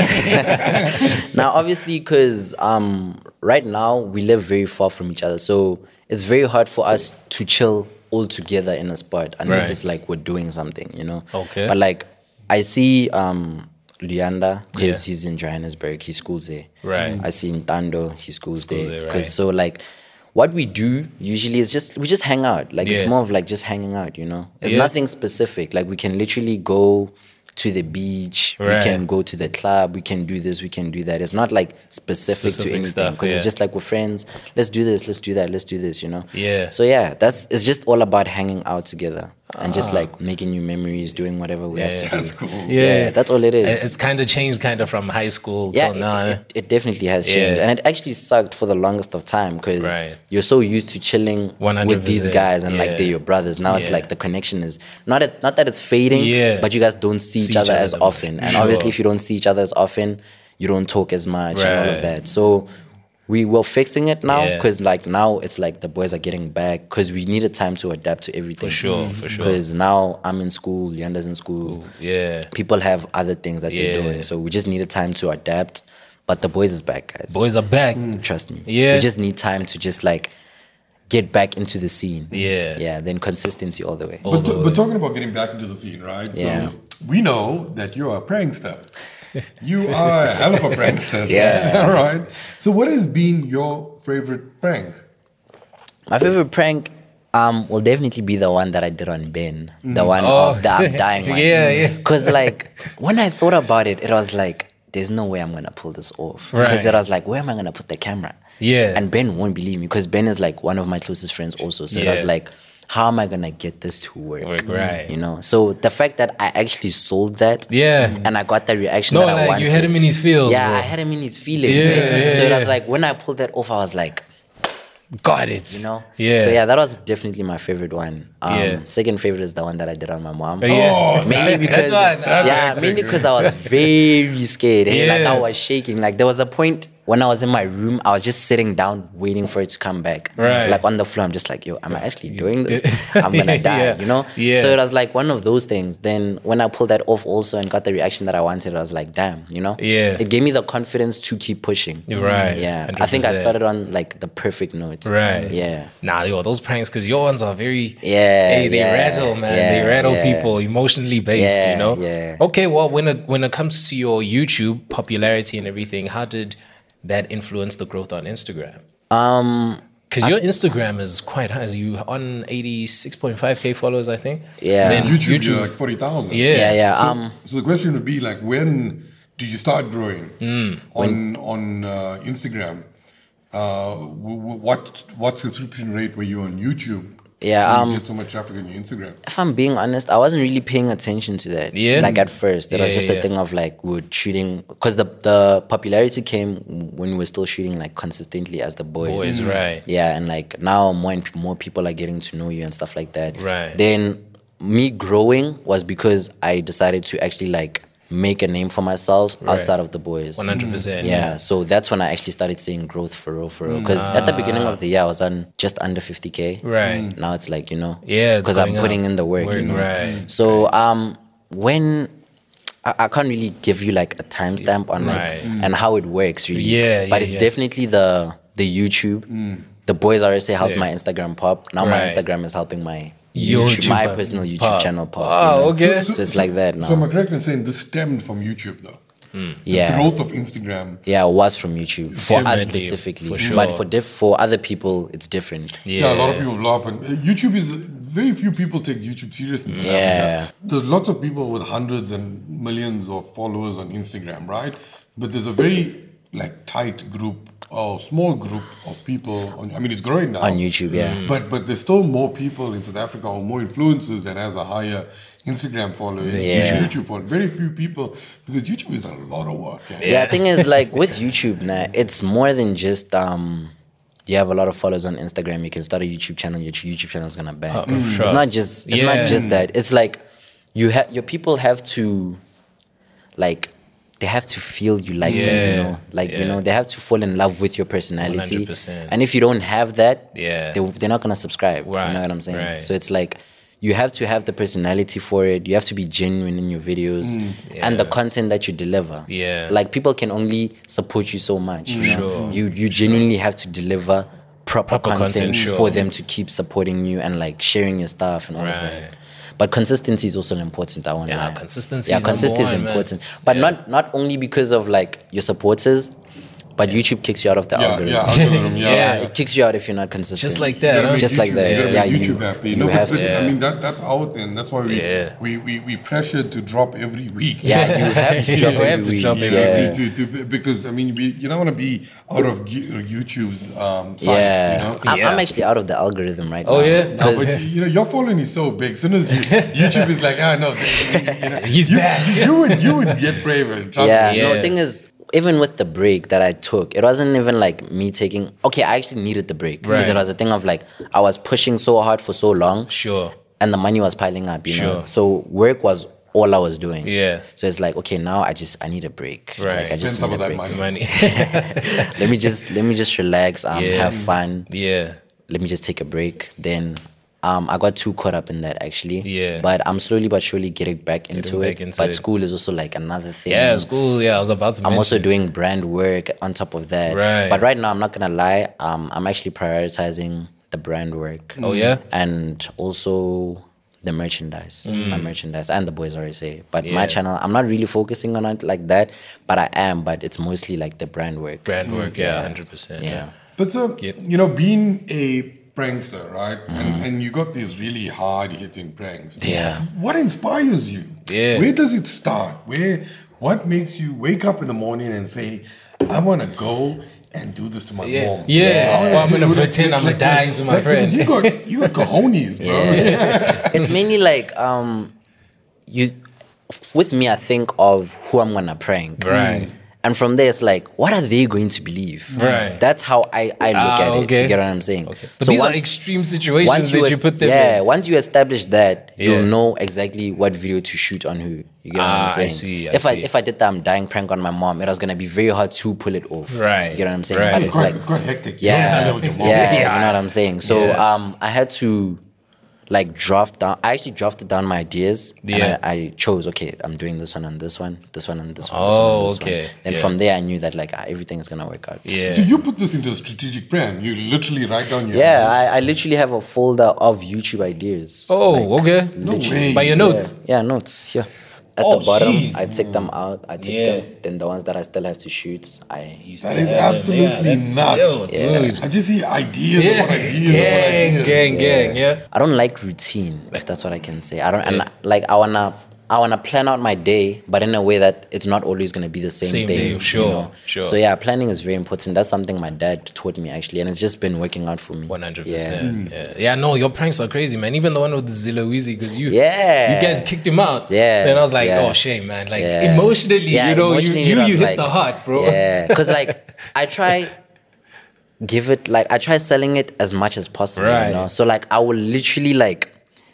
Now, obviously, because um, right now we live very far from each other, so it's very hard for us to chill all together in a spot unless Right. it's like we're doing something, you know. Okay. But like, I see um, Leander because Yeah. he's in Johannesburg. He schools there. Right. I see Ntando. He schools, Schools there. there, Because right. so like. What we do usually is just we just hang out. Like Yeah. it's more of like just hanging out, you know. It's Yeah. nothing specific. Like we can literally go to the beach. Right. We can go to the club. We can do this. We can do that. It's not like specific, Specific to anything stuff, because yeah. it's just like we're friends. Let's do this. Let's do that. Let's do this. You know. Yeah. So yeah, that's it's just all about hanging out together and just like making new memories, doing whatever we have Yeah. to do. That's cool. Yeah. Yeah, that's all it is. It's kind of changed, kind of from high school Yeah, till now. it, it, it definitely has Yeah. changed, and it actually sucked for the longest of time because Right. you're so used to chilling one hundred with these percent. guys and Yeah. like they're your brothers. Now it's Yeah. like the connection is not at, not that it's fading, Yeah. but you guys don't see, See each other each other as that much. often, and Sure. obviously if you don't see each other as often, you don't talk as much and all Right. of that. So we were fixing it now Yeah. because like now it's like the boys are getting back because we needed time to adapt to everything. For sure, for sure. Because now I'm in school, Leander's in school. Yeah. People have other things that they're Yeah. doing, so we just needed time to adapt. But the boys is back, guys. Boys are back. Trust me. Yeah. We just need time to just like get back into the scene. Yeah. Yeah. Then consistency all the way. But, t- but talking about getting back into the scene, right? Yeah. So we know that you're a prankster. You are a hell of a prankster. Yeah. All right. So what has been your favorite prank? My favorite prank um will definitely be the one that I did on Ben. The one Oh. of the I'm dying one. Yeah, yeah. Cause like when I thought about it, it was like, there's no way I'm gonna pull this off. Because Right. it was like, where am I gonna put the camera? Yeah. And Ben won't believe me because Ben is like one of my closest friends also. So Yeah. it was like, how am I gonna get this to work? Work, right. You know. So the fact that I actually sold that, Yeah. and I got the reaction No, that I like wanted. you had him in his feels. Yeah, bro. I had him in his feelings. Yeah, eh? yeah, so it was yeah. like when I pulled that off, I was like, Got it. you know. Yeah. So yeah, that was definitely my favorite one. Um, Yeah. Second favorite is the one that I did on my mom. Oh, yeah. Mainly because That's one. yeah, mainly because I was very scared. eh? Like Yeah. I was shaking. Like there was a point when I was in my room, I was just sitting down waiting for it to come back. Right. Like on the floor, I'm just like, yo, am I actually doing this? I'm gonna die, Yeah. you know? Yeah. So it was like one of those things. Then when I pulled that off also and got the reaction that I wanted, I was like, damn, you know? Yeah. It gave me the confidence to keep pushing. You're right. Yeah. I think I one hundred percent. started on like the perfect note. Right. Yeah. Nah, yo, those pranks, because your ones are very. Yeah, Hey, they yeah, rattle, man. they yeah, rattle yeah. people, emotionally based. Yeah, you know. yeah. Okay, well, when it when it comes to your YouTube popularity and everything, how did that influence the growth on Instagram? Um Because your Instagram is quite high. You on eighty-six point five K followers, I think. Yeah. Then YouTube, YouTube, you're like forty thousand. yeah. yeah, yeah. So, Um so the question would be like, when do you start growing Mm. on on uh, Instagram? Uh, w- w- what what subscription rate were you on YouTube? Yeah, so you um, get so much traffic on your Instagram. if I'm being honest, I wasn't really paying attention to that. Yeah? Like at first. It Yeah, was just yeah, a yeah. thing of like we were shooting because the the popularity came when we were still shooting like consistently as the boys. Boys, right. Yeah, and like now more and more people are getting to know you and stuff like that. Right. Then me growing was because I decided to actually like make a name for myself Right. outside of the boys. one hundred percent. Yeah, so that's when I actually started seeing growth for real, for real. Because at the beginning of the year, I was on just under fifty K. Right. Now it's like, you know, Yeah, it's because I'm going putting up. in the work. Work, you know? right, So um, when I, I can't really give you like a timestamp on like Right. and how it works really. Yeah, but yeah, it's yeah. definitely the the YouTube. The boys R S A helped Sick. my Instagram pop. Now my Right. Instagram is helping my Your YouTube, my YouTube personal YouTube pop. channel pop. Oh, you know? okay. So, it's like that now. So am I correct in saying this stemmed from YouTube though? yeah. Growth of Instagram. Yeah, it was from YouTube for us Definitely, specifically. for sure. But for diff- for other people, it's different. Yeah. Yeah, a lot of people blow up, and uh, YouTube is very few people take YouTube serious in South Yeah. Africa. There's lots of people with hundreds and millions of followers on Instagram, right? But there's a very like tight group or small group of people on. I mean, it's growing now On YouTube, yeah. But but there's still more people in South Africa or more influencers that has a higher Instagram following, Yeah. YouTube following. Very few people because YouTube is a lot of work. Yeah. Yeah, the thing is like with YouTube now, it's more than just um you have a lot of followers on Instagram, you can start a YouTube channel, your YouTube channel is gonna bang. Oh, for sure. It's not just it's Yeah. not just that. It's like you have your people have to like they have to feel you like them, Yeah, you know. Like, yeah. you know, they have to fall in love with your personality. one hundred percent. And if you don't have that, Yeah. they, they're not gonna subscribe. Right, You know what I'm saying? right. So it's like you have to have the personality for it. You have to be genuine in your videos and the Yeah. content that you deliver. Yeah. Like people can only support you so much. You know? Sure. You you genuinely have to deliver proper, Proper content, content, sure. for them to keep supporting you and like sharing your stuff and all of Right. that. But consistency is also important. I want to Yeah, lie. consistency Yeah, is number consistency is one, man. important. But Yeah. not not only because of like your supporters, but YouTube kicks you out of the Yeah, algorithm. yeah, algorithm, yeah. Yeah, it kicks you out if you're not consistent. Just like You that, gotta huh? make Just like YouTube- that, You gotta yeah, make you- YouTube happy. you No, have but to. I mean that that's our thing. That's why we Yeah. we, we we pressured to drop every week. Yeah, you have to You drop have every to week. drop every yeah. to, to, to, because I mean, we, you don't want to be out of Gu- YouTube's um, sites. Yeah, You know? I'm, Yeah. I'm actually out of the algorithm right Oh, now. yeah? No, because but you know your following is so big. As soon as you, YouTube is like, ah, no, you know, He's you, back. You would you would get favored. Trust yeah, me. no, Yeah. the thing is, even with the break that I took, it wasn't even like me taking. Okay, I actually needed the break because Right. it was a thing of like I was pushing so hard for so long, Sure. and the money was piling up. You know, Sure. so work was all I was doing. Yeah. So it's like, okay, now I just I need a break. Right. Like, I Spend just some need of a that break. money. Money. Let me just let me just relax. Um, Yeah. have fun. Yeah. Let me just take a break. Then um, I got too caught up in that actually. Yeah. But I'm slowly but surely getting back into back it. into but it. school is also like another thing. Yeah, school. Yeah, I was about to I'm also mention. doing brand work on top of that. Right. But right now, I'm not gonna lie. Um, I'm actually prioritizing the brand work. Oh, yeah? And also the merchandise, my merchandise, and the boys R S A. But Mm. Yeah. my channel, I'm not really focusing on it like that. But I am. But it's mostly like the brand work. Brand work, yeah, one hundred percent. Yeah. But so, Get- you know, being a prankster, right? Mm-hmm. And, and you got these really hard hitting pranks. Yeah. What inspires you? Yeah. Where does it start? Where? What makes you wake up in the morning and say, I want to go can't do this to my Yeah, mom. yeah. I wanna Well, I'm do- gonna like- pretend like- I'm like- dying to my like, friend. because You got you got cojones, bro. Yeah. It's mainly like um, you. With me, I think of who I'm gonna prank. Right. And from there, it's like, what are they going to believe? Right. That's how I, I look Ah, at it. okay. You get what I'm saying? But these are extreme situations once that you es- put them yeah, in. once you establish that, Yeah. you'll know exactly what video to shoot on who. You get what Ah, I I'm saying? see, I if I see. if I did that I'm dying prank on my mom, it was gonna be very hard to pull it off. Right, You get what I'm saying? right. But It's it's quite, like it's quite hectic. You don't yeah, have that with your mom. yeah, Yeah. you know what I'm saying. So Yeah. um, I had to like draft down. I actually drafted down my ideas. Yeah. And I, I chose. Okay, I'm doing this one on this one, this one on this one. this Oh, one, on this okay. One. And Yeah. from there, I knew that like ah, everything is gonna work out. Yeah. So you put this into a strategic plan. You literally write down your Yeah, I, I literally have a folder of YouTube ideas. Oh, okay. No way. By your notes. Yeah, yeah, notes. Yeah. At Oh, the bottom, jeez. I take them out. I take Yeah. them. Then the ones that I still have to shoot, I. That is absolutely nuts. Yo, Yeah. dude. I just see ideas Yeah. of what ideas Gang, of what ideas. gang, gang. Yeah. I don't like routine, if that's what I can say. I don't, and I- like I wanna, I wanna plan out my day, but in a way that it's not always gonna be the same, Same day. day, you sure, know? sure. So yeah, planning is very important. That's something my dad taught me actually, and it's just been working out for me. One hundred Yeah. percent. Yeah, yeah. No, your pranks are crazy, man. Even the one with Zilowizi, because you, Yeah. you guys kicked him out. Yeah, And I was like, yeah. oh, shame, man. Like Yeah. emotionally, Yeah, you know, emotionally you, it you, was you hit like- the heart, bro. Yeah, because like I try give it like I try selling it as much as possible. Right. You know, so like I will literally like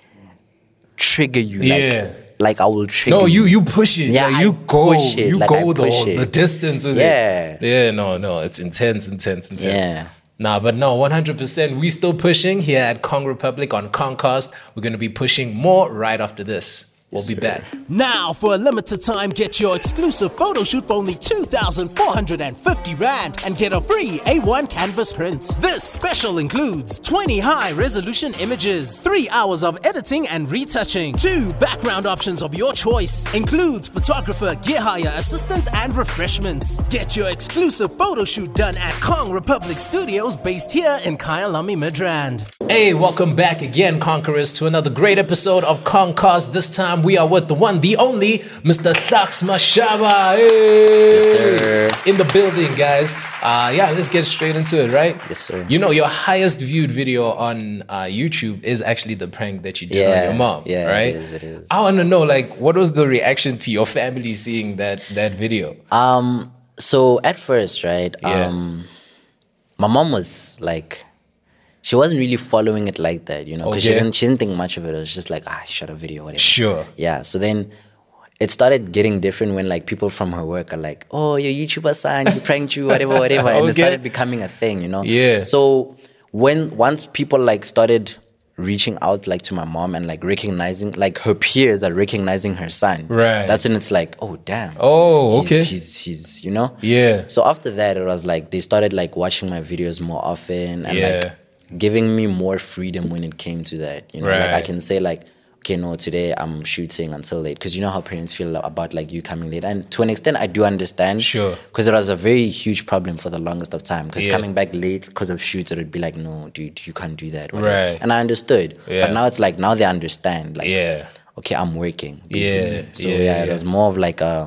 trigger you. Like, Yeah. Like I will trigger. No, you you push it. Yeah, like, I you go, push it, you like, go I the, push it. the distance with Yeah. it. Yeah, no, no, it's intense, intense, intense. Yeah. Nah, but no, one hundred percent. We still pushing here at Kong Republic on Kongcast. We're gonna be pushing more right after this. We'll be back. Now, for a limited time, get your exclusive photo shoot for only two thousand four hundred fifty Rand and get a free A one canvas print. This special includes twenty high-resolution images, three hours of editing and retouching, two background options of your choice, includes photographer, gear hire, assistant, and refreshments. Get your exclusive photo shoot done at Kong Republic Studios based here in Kyalami Midrand. Hey, welcome back again, Conquerors, to another great episode of Kongcast. This time we are with the one, the only, Mister Thax Mashaba. Hey! Yes, sir. In the building, guys. Uh, yeah, let's get straight into it, right? Yes, sir. You know, your highest viewed video on uh, YouTube is actually the prank that you did on Yeah, your mom, yeah, it right? is, it is. I want to know, like, what was the reaction to your family seeing that that video? Um. So at first, right? Yeah. Um, my mom was like, she wasn't really following it like that, you know, because she Okay. didn't she didn't think much of it. It was just like, ah, shot a video, whatever. Sure. Yeah. So then it started getting different when like people from her work are like, oh, your YouTuber son, he pranked you, whatever, whatever. And it Okay. started becoming a thing, you know? Yeah. So when once people like started reaching out like to my mom and like recognizing like her peers are recognizing her son. Right. That's when it's like, oh damn. Oh, He's- okay. He's he's you know? Yeah. So after that it was like they started like watching my videos more often and Yeah. like giving me more freedom when it came to that. You know, like I Right. can say like, okay, no, today I'm shooting until late. Because you know how parents feel about like you coming late. And to an extent, I do understand. Sure. Because it was a very huge problem for the longest of time. Because Yeah. coming back late because of shoots, it would be like, no, dude, you can't do that. whatever. Right. And I understood. Yeah. But now it's like, now they understand. Like, Yeah. okay, I'm working. Yeah, basically. So yeah, yeah, it yeah. was more of like a,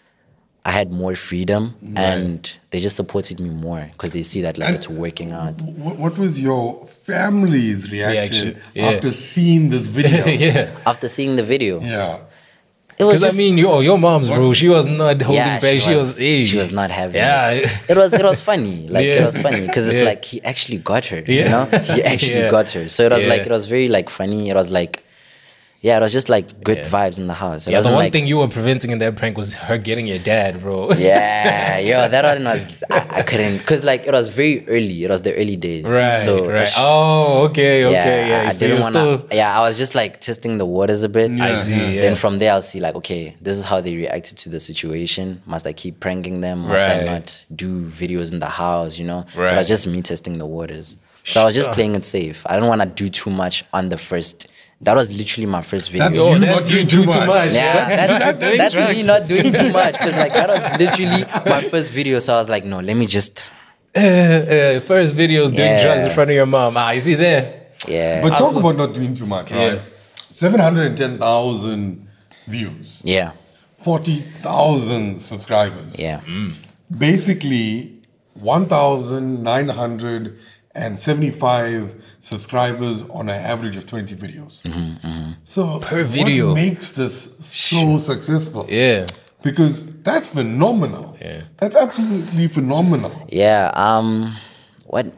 I had more freedom and they just supported me more because they see that like And- it's working out. What, what was your family's reaction, Reaction, yeah. after seeing this video? yeah. After seeing the video, Yeah. it was Because I just, mean, yo, your mom's bro, she was not holding yeah, back. She was, hey. she was not having Yeah. it. It was it was funny. Like it Yeah. was funny because it's Yeah. like he actually got her. Yeah. You know? He actually Yeah. got her. So it was Yeah. like it was very like funny. It was like yeah, it was just like good Yeah. vibes in the house. It Yeah, the wasn't one like, thing you were preventing in that prank was her getting your dad, bro. yeah, yo, that one was I, I couldn't because like it was very early. It was the early days. Right, So right. sh- Oh, okay, okay, yeah. I so didn't you're wanna. still, Yeah, I was just like testing the waters a bit. I see, yeah. Then from there, I'll see like, okay, this is how they reacted to the situation. Must I keep pranking them? Must Right. I not do videos in the house? You know, but Right. it was just me testing the waters. So I was just Sure. playing it safe. I don't want to do too much on the first. That was literally my first video. That's Oh, you that's not you doing do too too much. much. Yeah, that's, doing that's drugs. me not doing too much because like that was literally my first video. So I was like, no, let me just uh, uh, first videos doing Yeah. drugs in front of your mom. Ah, you see there? yeah, But talk Also- about not doing too much, right? Yeah. seven hundred ten thousand views, yeah, forty thousand subscribers. yeah. Mm. Basically, one thousand nine hundred seventy-five subscribers on an average of twenty videos. Mm-hmm, mm-hmm. So per video, what makes this so successful? Yeah. Because that's phenomenal. Yeah. That's absolutely phenomenal. Yeah. Um, what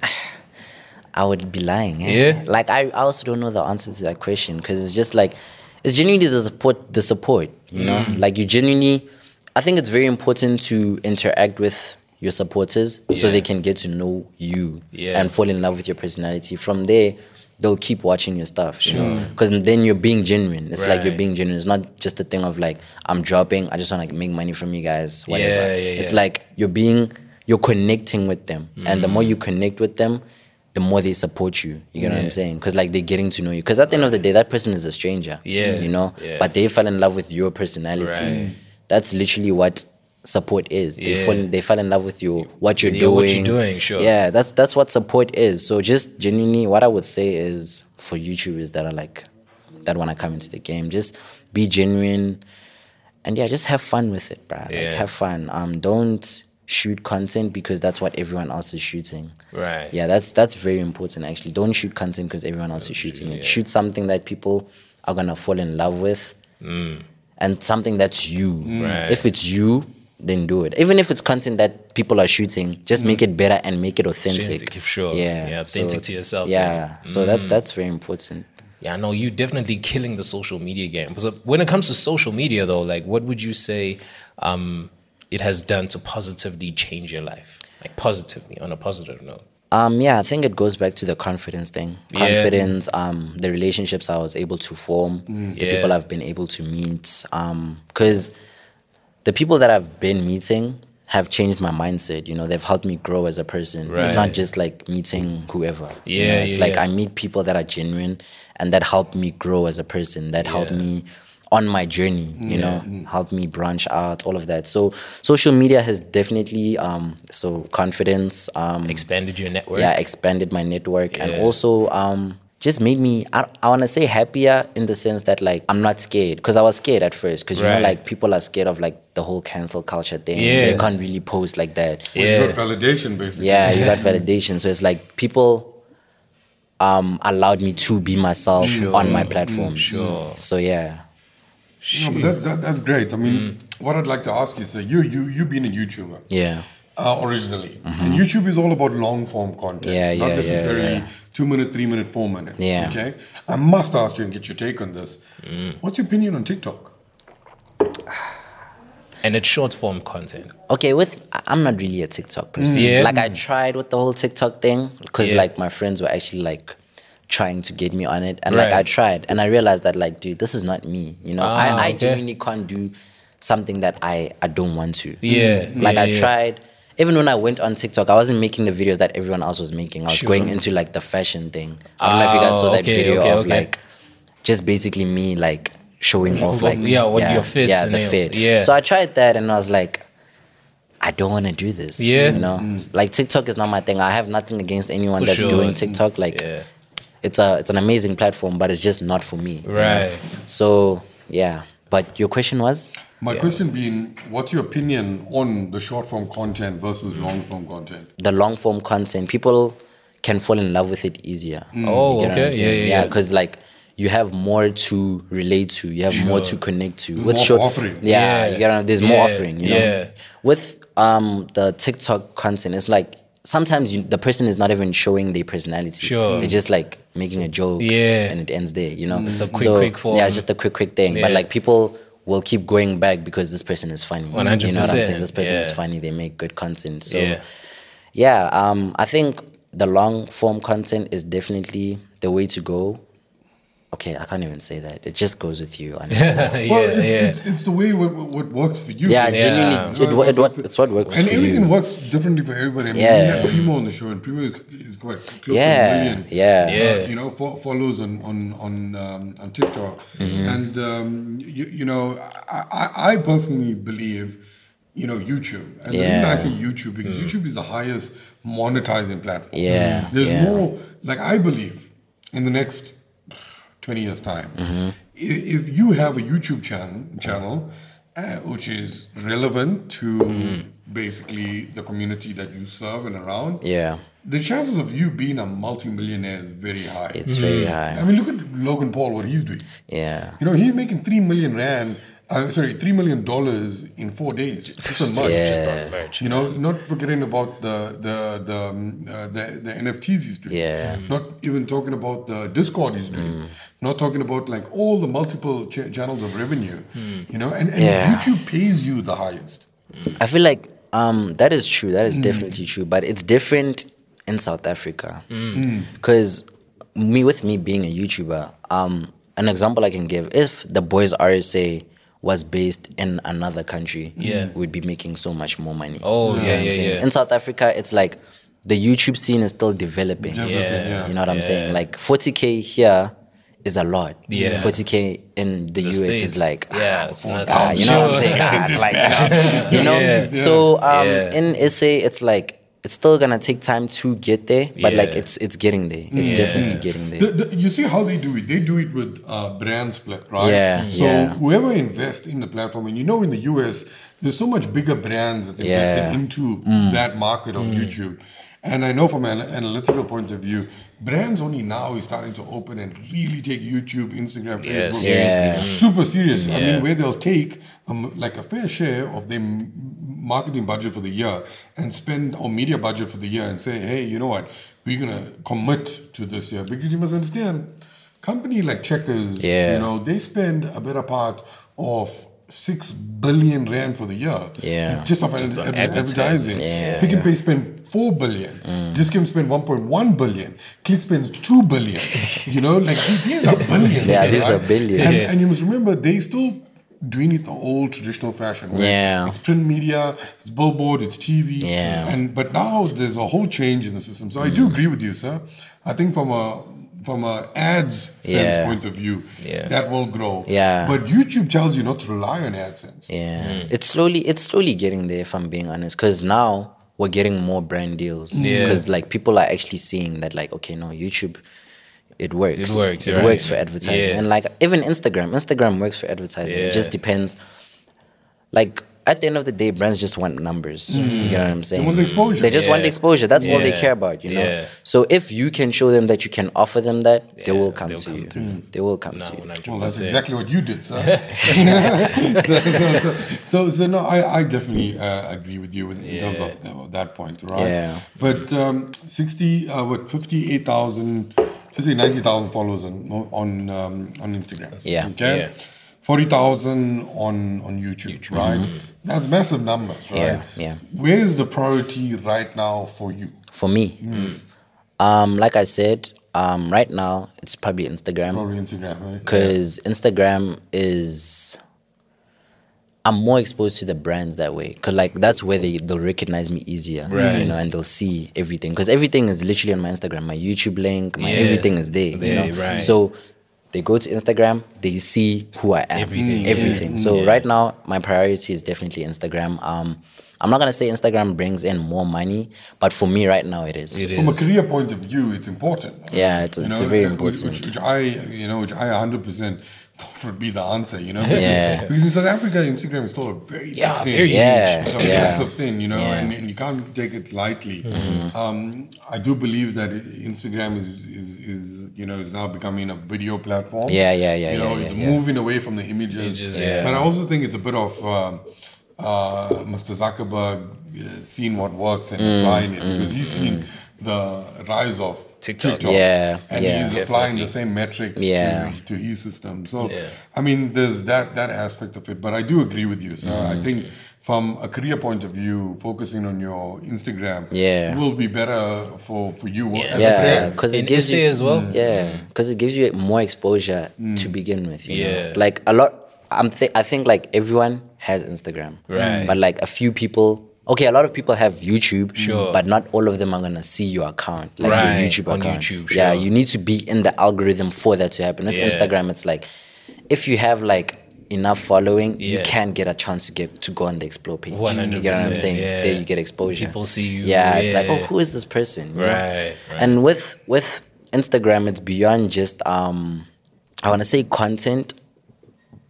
I would be lying. Eh? Yeah. Like I, I also don't know the answer to that question because it's just like it's genuinely the support. The support. You know, Mm. like you genuinely. I think it's very important to interact with your supporters Yeah. so they can get to know you Yeah. and fall in love with your personality. From there, they'll keep watching your stuff. Sure. Because then you're being genuine. It's like you're Right. being genuine. It's not just a thing of like I'm dropping. I just want to like, make money from you guys. Whatever. Yeah, yeah, It's yeah. like you're being you're connecting with them, and the more you connect with them, the more they support you. You know what Yeah. I'm saying? Because like they're getting to know you. Because at the end of the day, that person is a stranger. Yeah, You know. yeah. But they fell in love with your personality. Right. That's literally what support is. They Yeah. fall they fell in love with you, what you're Yeah, doing. what you're doing, sure. Yeah, that's that's what support is. So just genuinely, what I would say is for YouTubers that are like that want to come into the game, just be genuine, and yeah, just have fun with it, bruh. Like Yeah. have fun. Um, don't shoot content because that's what everyone else is shooting. Right. Yeah, that's that's very important actually. Don't shoot content because everyone else is shooting it. yeah. Shoot something that people are gonna fall in love with, and something that's you. Right. If it's you, then do it. Even if it's content that people are shooting, just make it better and make it authentic. Authentic, sure. Yeah, Yeah, authentic to yourself, Yeah, yeah. so that's that's very important. Yeah, I know you definitely killing the social media game. So when it comes to social media, though, like, what would you say um, it has done to positively change your life, like positively on a positive note? Um, yeah, I think it goes back to the confidence thing. Yeah. Confidence, um, the relationships I was able to form, the Yeah. people I've been able to meet. Um, because the people that I've been meeting have changed my mindset. You know, they've helped me grow as a person. It's not Right. just like meeting whoever. you Yeah, know, it's yeah, like yeah. I meet people that are genuine and that help me grow as a person. That help Yeah. me on my journey, you know, help me branch out, all of that. So social media has definitely um so confidence, um Expanded your network. yeah, expanded my network and Yeah. also um just made me I, I want to say happier in the sense that like I'm not scared because I was scared at first because you Right. know like people are scared of like the whole cancel culture thing. Yeah. They can't really post like that. Yeah. You got validation, basically. Yeah, you got validation. So it's like people um allowed me to be myself on my platforms. Sure. So yeah. No, but that's, that, that's great. I mean, what I'd like to ask you is, uh, you, you, you've been a YouTuber. Yeah. Uh, originally. And YouTube is all about long form content. Yeah, not yeah, yeah, necessarily yeah. two minute, three minute, four minute. Yeah. Okay. I must ask you and get your take on this. What's your opinion on TikTok? And it's short form content. Okay, with I- I'm not really a TikTok person. Yeah. Like I tried with the whole TikTok thing because Yeah. like my friends were actually like trying to get me on it, and like I Right. tried, and I realized that like, dude, this is not me. You know, Ah, I, I okay. genuinely can't do something that I I don't want to. Yeah, Like yeah, I yeah. tried. Even when I went on TikTok, I wasn't making the videos that everyone else was making. I was Sure. going into like the fashion thing. I don't know if you guys saw Oh, that okay, video okay, of okay. like just basically me like showing off like Yeah, what your fits yeah, and the your- fit. yeah. So I tried that and I was like, I don't want to do this. Yeah. You know, like TikTok is not my thing. I have nothing against anyone For that's sure. doing TikTok. Like, Yeah. it's a it's an amazing platform, but it's just not for me. you know? Right. So yeah. But your question was? My question being, what's your opinion on the short form content versus long form content? The long form content. People can fall in love with it easier. Oh, You get what okay. I'm saying? Yeah, yeah, yeah. because like you have more to relate to. You have more to connect to. With more short, offering. Yeah, Yeah. you get what- there's more Yeah, offering. You know, yeah. with um the TikTok content, it's like sometimes you, the person is not even showing their personality. Sure. They're just like making a joke. Yeah. and it ends there. You know, It's a quick, So, quick form. Yeah, it's just a quick, quick thing. But Yeah. like people will keep going back because this person is funny. one hundred You know what I'm percent, saying? This person is yeah. funny. They make good content. So Yeah. yeah, um, I think the long form content is definitely the way to go. Okay, I can't even say that. It just goes with you, honestly. yeah, Well, it's, yeah. it's, it's the way what, what works for you. yeah, basically. genuinely, You know, it, it, what, it's what works and for everything you. works differently for everybody. I mean, Yeah. we had Primo on the show, and Primo is, is quite close Yeah, to a million. yeah. uh, Yeah. you know, fo- follows on on on um, on TikTok, Mm-hmm. and um, you, you know, I, I I personally believe, you know, YouTube, and the reason I Yeah. say YouTube because YouTube is the highest monetizing platform. Yeah, there's yeah. more. Like I believe, in the next twenty years time, Mm-hmm. i- if you have a YouTube channel channel uh, which is relevant to Mm. basically the community that you serve and around, Yeah, the chances of you being a multi-millionaire is very high. it's very Mm. high. I mean, look at Logan Paul, what he's doing. Yeah. You know, he's making three million rand, uh, sorry, three million dollars in four days. Just on merch. Yeah. Just on merch. You know, not forgetting about the the the um, uh, the, the N F Ts he's doing. Yeah. Not even talking about the Discord he's doing. Not talking about like all the multiple ch- channels of revenue. You know, and, and Yeah. YouTube pays you the highest. I feel like um, that is true. That is definitely true. But it's different in South Africa. Because me, with me being a YouTuber, um, an example I can give: if the Boys R S A was based in another country, Yeah. we'd be making so much more money. Oh, You know yeah, what I'm yeah, saying? yeah. In South Africa, it's like the YouTube scene is still developing. Developing, Yeah. yeah. You know what I'm Yeah. saying? Like forty K here is a lot. Yeah. forty K in the, The U S States. is like, yeah, it's not ah, you know what I'm saying? Ah, it's like, ah, you know. Yeah. So um, Yeah. in S A, it's like it's still gonna take time to get there, but like Yeah. it's it's getting there. It's Yeah. definitely getting there. The, the, you see how they do it? They do it with uh, brand split, right? Yeah, So yeah. whoever invests in the platform, and you know in the U S, there's so much bigger brands that's Yeah. invested into that market of YouTube. And I know from an analytical point of view, brands only now is starting to open and really take YouTube, Instagram, Yeah, Facebook seriously. Yeah. super serious. I Yeah. mean, where they'll take um, like a fair share of their m- marketing budget for the year and spend or media budget for the year and say, hey, you know what, we're gonna commit to this year because you must understand, company like Checkers, Yeah. you know, they spend a better part of six billion rand for the year, Yeah. just off Just on ad- advertising. advertising. Yeah. Pick and Pay spend four billion. Just Kim spend one point one billion. Click spends two billion. You know, like these, these are billions. Yeah, these right? are billions. And, Yes. and you must remember, they still doing it the old traditional fashion. Right? Yeah. It's print media, it's billboard, it's T V. Yeah. And but now there's a whole change in the system. So I do agree with you, sir. I think from a from a ads sense Yeah. point of view, Yeah. that will grow. Yeah. But YouTube tells you not to rely on AdSense. Yeah, it's slowly it's slowly getting there. If I'm being honest, because now we're getting more brand deals. Yeah. Because like people are actually seeing that like okay, no, YouTube, it works. It works, It you're works right. for advertising, Yeah. and like even Instagram, Instagram works for advertising. It Yeah. just depends. Like at the end of the day, brands just want numbers. You know what I'm saying? They want the exposure. They just want the Yeah. exposure. That's all they Yeah. care about. You know. Yeah. So if you can show them that you can offer them that, they Yeah, will come they'll to come you. through. They will come No, to you. one hundred percent. Well, that's exactly what you did, sir. so, so, so, so, so, no, I, I definitely uh, agree with you with, in terms of, of that point, right? Yeah. But um, sixty, uh, what, fifty-eight thousand, just say ninety thousand followers on on um, on Instagram. Yeah. Okay. Yeah. Forty thousand on on YouTube, right? That's massive numbers, right? Yeah, yeah. Where is the priority right now for you? For me, um, like I said, um, right now it's probably Instagram Probably Instagram, right? because Instagram is. I'm more exposed to the brands that way, cause like that's where they they'll recognize me easier, Right. you know, and they'll see everything, cause everything is literally on my Instagram, my YouTube link, my Yeah. everything is there, There, you know. right. So they go to Instagram, they see who I am, Everything, everything. yeah. So Yeah. right now, my priority is definitely Instagram. Um, I'm not gonna say Instagram brings in more money, but for me right now it is. It From a is. career point of view, it's important. Yeah, it's, You it's know, very uh, which- important. Which, which I, you know, which I one hundred percent thought would be the answer, you know? Yeah. Because in South Africa, Instagram is still a very Yeah, big thing. very Yeah, It's a yeah. massive thing, you know, Yeah. and, and you can't take it lightly. Mm-hmm. Um, I do believe that Instagram is, is, is, you know, is now becoming a video platform. Yeah, yeah, yeah, You know, yeah, it's yeah, yeah. moving away from the images. Images, yeah. But I also think it's a bit of um uh, Mister Zuckerberg uh, seeing what works and Mm, applying it because he's seen the rise of TikTok. Yeah, and yeah. he's applying Definitely. the same metrics Yeah. to, to his system. So, Yeah. I mean, there's that that aspect of it. But I do agree with you. So, Mm-hmm. I think from a career point of view, focusing on your Instagram Yeah. will be better for, for you. Yeah, As I Yeah, said, because In it gives S A you as well? Yeah, because it gives you more exposure to begin with. You Yeah. know? Like a lot. I'm th- I think like everyone has Instagram, Right. But like a few people. Okay, a lot of people have YouTube, Sure. but not all of them are gonna see your account, like Right, your YouTube on account. YouTube, Yeah, sure. you need to be in the algorithm for that to happen. With Yeah. Instagram, it's like if you have like enough following, you Yeah. can get a chance to get to go on the explore page. one hundred You get what I'm percent, saying? yeah. There you get exposure. People see you, Yeah, it's like, yeah. oh, who is this person? You know? Right, right. And with with Instagram, it's beyond just um, I want to say content.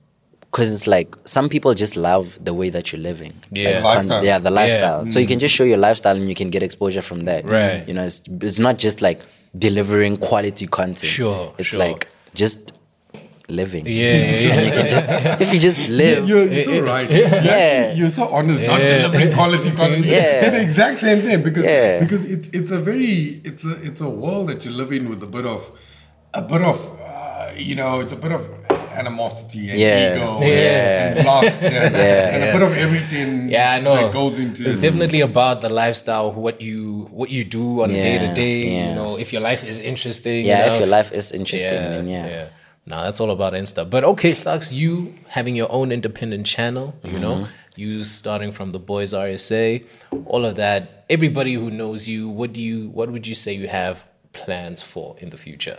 because it's like some people just love the way that you're living. Yeah. Like, Lifestyle. yeah, the lifestyle. Yeah. So you can just show your lifestyle and you can get exposure from that. Right. You know, it's it's not just like delivering quality content. Sure, It's sure. like just living. Yeah, yeah, yeah. You can just, if you just live. You're, you're so right. You're, Yeah. actually- you're so honest. Not Yeah. delivering quality content. Yeah. It's the exact same thing because Yeah. because it, it's a very it's a it's a world that you live in with a bit of a bit of uh, you know it's a bit of animosity and Yeah. ego Yeah. and lust and, Yeah. and a bit of everything Yeah, I know. that goes into It's definitely about the lifestyle, what you what you do on a Yeah, day to day. yeah. You know, if your life is interesting. Yeah, enough. if your life is interesting, yeah, then yeah. No, that's all about Insta. But okay, Flux, you having your own independent channel, you know, Mm-hmm. you starting from the Boys R S A, all of that. Everybody who knows you, what do you, what would you say you have plans for in the future?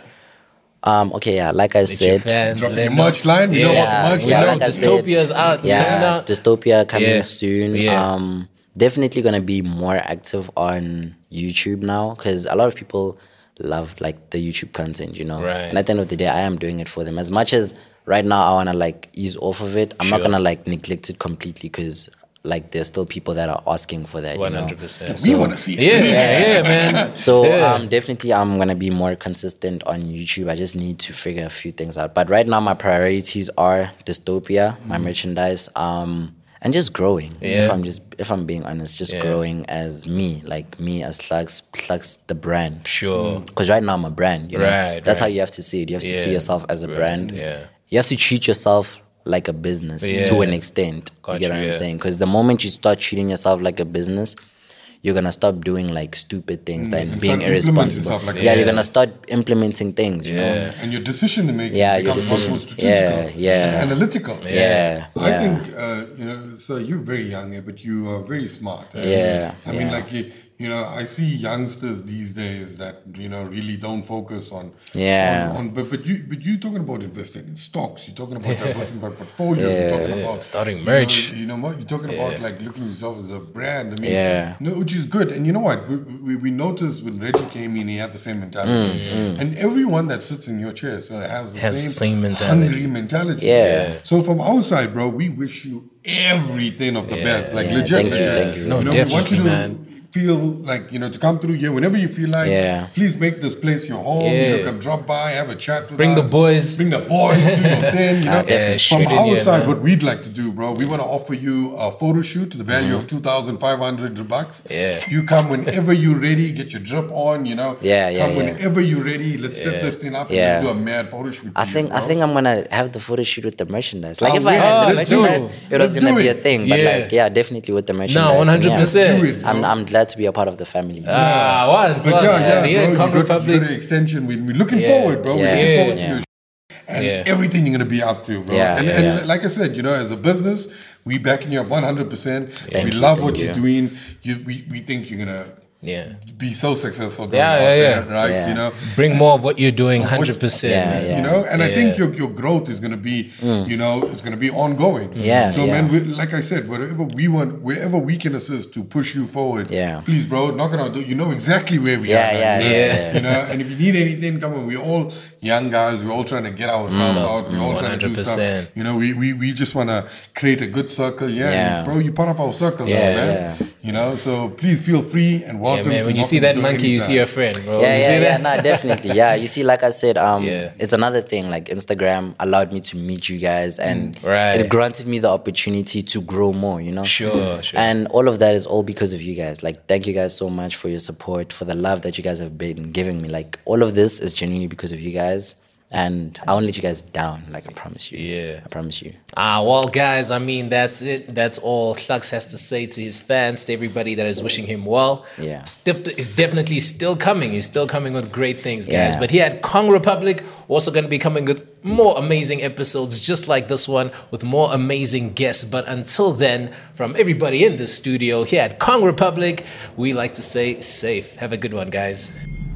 Um, okay, yeah, like I Let your said, fans Dropping let the know. merch line. We know about the merch yeah, line. like I said, Dystopia's out. It's coming yeah, out. Dystopia coming Yeah, soon. yeah. Um, definitely gonna be more active on YouTube now because a lot of people love like the YouTube content, you know. Right. And at the end of the day, I am doing it for them. As much as right now I wanna like ease off of it, I'm not Sure. gonna like neglect it completely because like there's still people that are asking for that. One you know? hundred percent. We want to see it. Yeah, yeah, yeah, man. So Yeah. um, definitely, I'm gonna be more consistent on YouTube. I just need to figure a few things out. But right now, my priorities are Dystopia, my merchandise, um, and just growing. Yeah. If I'm just, if I'm being honest, just Yeah. growing as me, like me as Slugs, Slugs the brand. Sure. Because right now I'm a brand. You know? Right, That's right. how you have to see it. You have to see Yeah. yourself as a Right, brand. yeah. You have to treat yourself like a business Yeah. to an extent. Got you get you, what yeah. I'm saying? Because the moment you start treating yourself like a business, you're gonna stop doing like stupid things and and start being implementing irresponsible. stuff like yeah, that. you're gonna start implementing things. You Yeah. know. And your decision making Yeah, your becomes much decision- more strategical yeah, yeah. and analytical. Yeah, I yeah. think uh, you know, so you're very young, eh, but you are very smart. eh? Yeah, I mean, yeah. like you, you know, I see youngsters these days that you know really don't focus on. Yeah. On, on but but you but you talking about investing in stocks. You're talking about diversified portfolio. You're talking Yeah. about Starting you merch. know, You know what? You're talking about like looking at yourself as a brand. I mean, Yeah. no, which is good. And you know what? We, we, we noticed when Reggie came in, he had the same mentality. Mm, And everyone that sits in your chair so has the Has same, the same mentality. hungry mentality. Yeah. So from our side, bro, we wish you everything of the best. Like Yeah, legit. thank you, legit. thank you. No, you know, we want you to definitely, man. feel like, you know, to come through here whenever you feel like, Yeah. please make this place your home. You Yeah. know, come drop by, have a chat with Bring us. the boys. Bring the boys, do your thing. You know, Yeah, from shoot in our here, side, man. what we'd like to do, bro, we want to offer you a photo shoot to the value of two thousand five hundred bucks. Yeah. You come whenever you're ready, get your drip on, you know. Yeah, yeah, Come yeah. whenever you're ready. Let's set this thing up and Yeah. let's do a mad photo shoot. For I you, think I bro. think I'm gonna have the photo shoot with the merchandise. Like Oh, if I yeah. had the Oh, let's do merchandise, it. it Let's was gonna do be a it. thing. But Yeah. like yeah, definitely with the merchandise. No, and one hundred yeah, percent. Do it, bro. I'm I'm glad to be a part of the family. Ah, once, But once. yeah, yeah, man. Yeah, bro, you Congo got, you Republic. got an extension. We, we're looking Yeah. forward, bro. We're Yeah. looking Yeah. forward to Yeah. your sh- and Yeah. everything you're gonna be up to, bro. Yeah, and yeah, and yeah. like I said, you know, as a business, we backing you up one hundred percent. Thank We you, love thank what you. you're doing. You, we, we think you're gonna Yeah. be so successful. Going Yeah, out yeah, there, yeah. right? Yeah. You know, Bring more of what you're doing, one hundred percent. Yeah, man. yeah. you know, and I Yeah. think your your growth is gonna be, you know, it's gonna be ongoing. Yeah, So yeah. man, we, like I said, wherever we want, wherever we can assist to push you forward, Yeah. please, bro, knock it on. You know exactly where we Yeah, are. now, yeah, you know? yeah, yeah. You know, and if you need anything, come on. We're all young guys. We're all trying to get ourselves out. We're all trying to do stuff. one hundred percent. You know, we we, we just want to create a good circle. Yeah, Yeah. and bro, you're part of our circle, Yeah, now, man. yeah. You know, so please feel free and Yeah, welcome. man. to When you knock see on that the door monkey, you see anytime. a friend, bro. Yeah, you yeah, see yeah, that? no, definitely. Yeah, you see, like I said, um, Yeah. it's another thing. Like Instagram allowed me to meet you guys, and Right. it granted me the opportunity to grow more. You know, Sure, sure. And all of that is all because of you guys. Like, thank you guys so much for your support, for the love that you guys have been giving me. Like, all of this is genuinely because of you guys, and I won't let you guys down. Like, I promise you. Yeah. I promise you. Ah, well, guys, I mean, that's it. That's all Flux has to say to his fans, to everybody that is wishing him well. Yeah. Still, it's definitely still coming. He's still coming with great things, guys. Yeah. But here at Kong Republic, also going to be coming with more amazing episodes just like this one with more amazing guests. But until then, from everybody in the studio here at Kong Republic, we like to say safe. Have a good one, guys.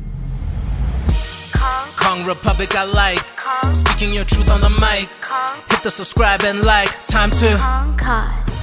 Kong Republic I like. Speaking your truth on the mic. Hit the subscribe and like. Time to Kong Cause.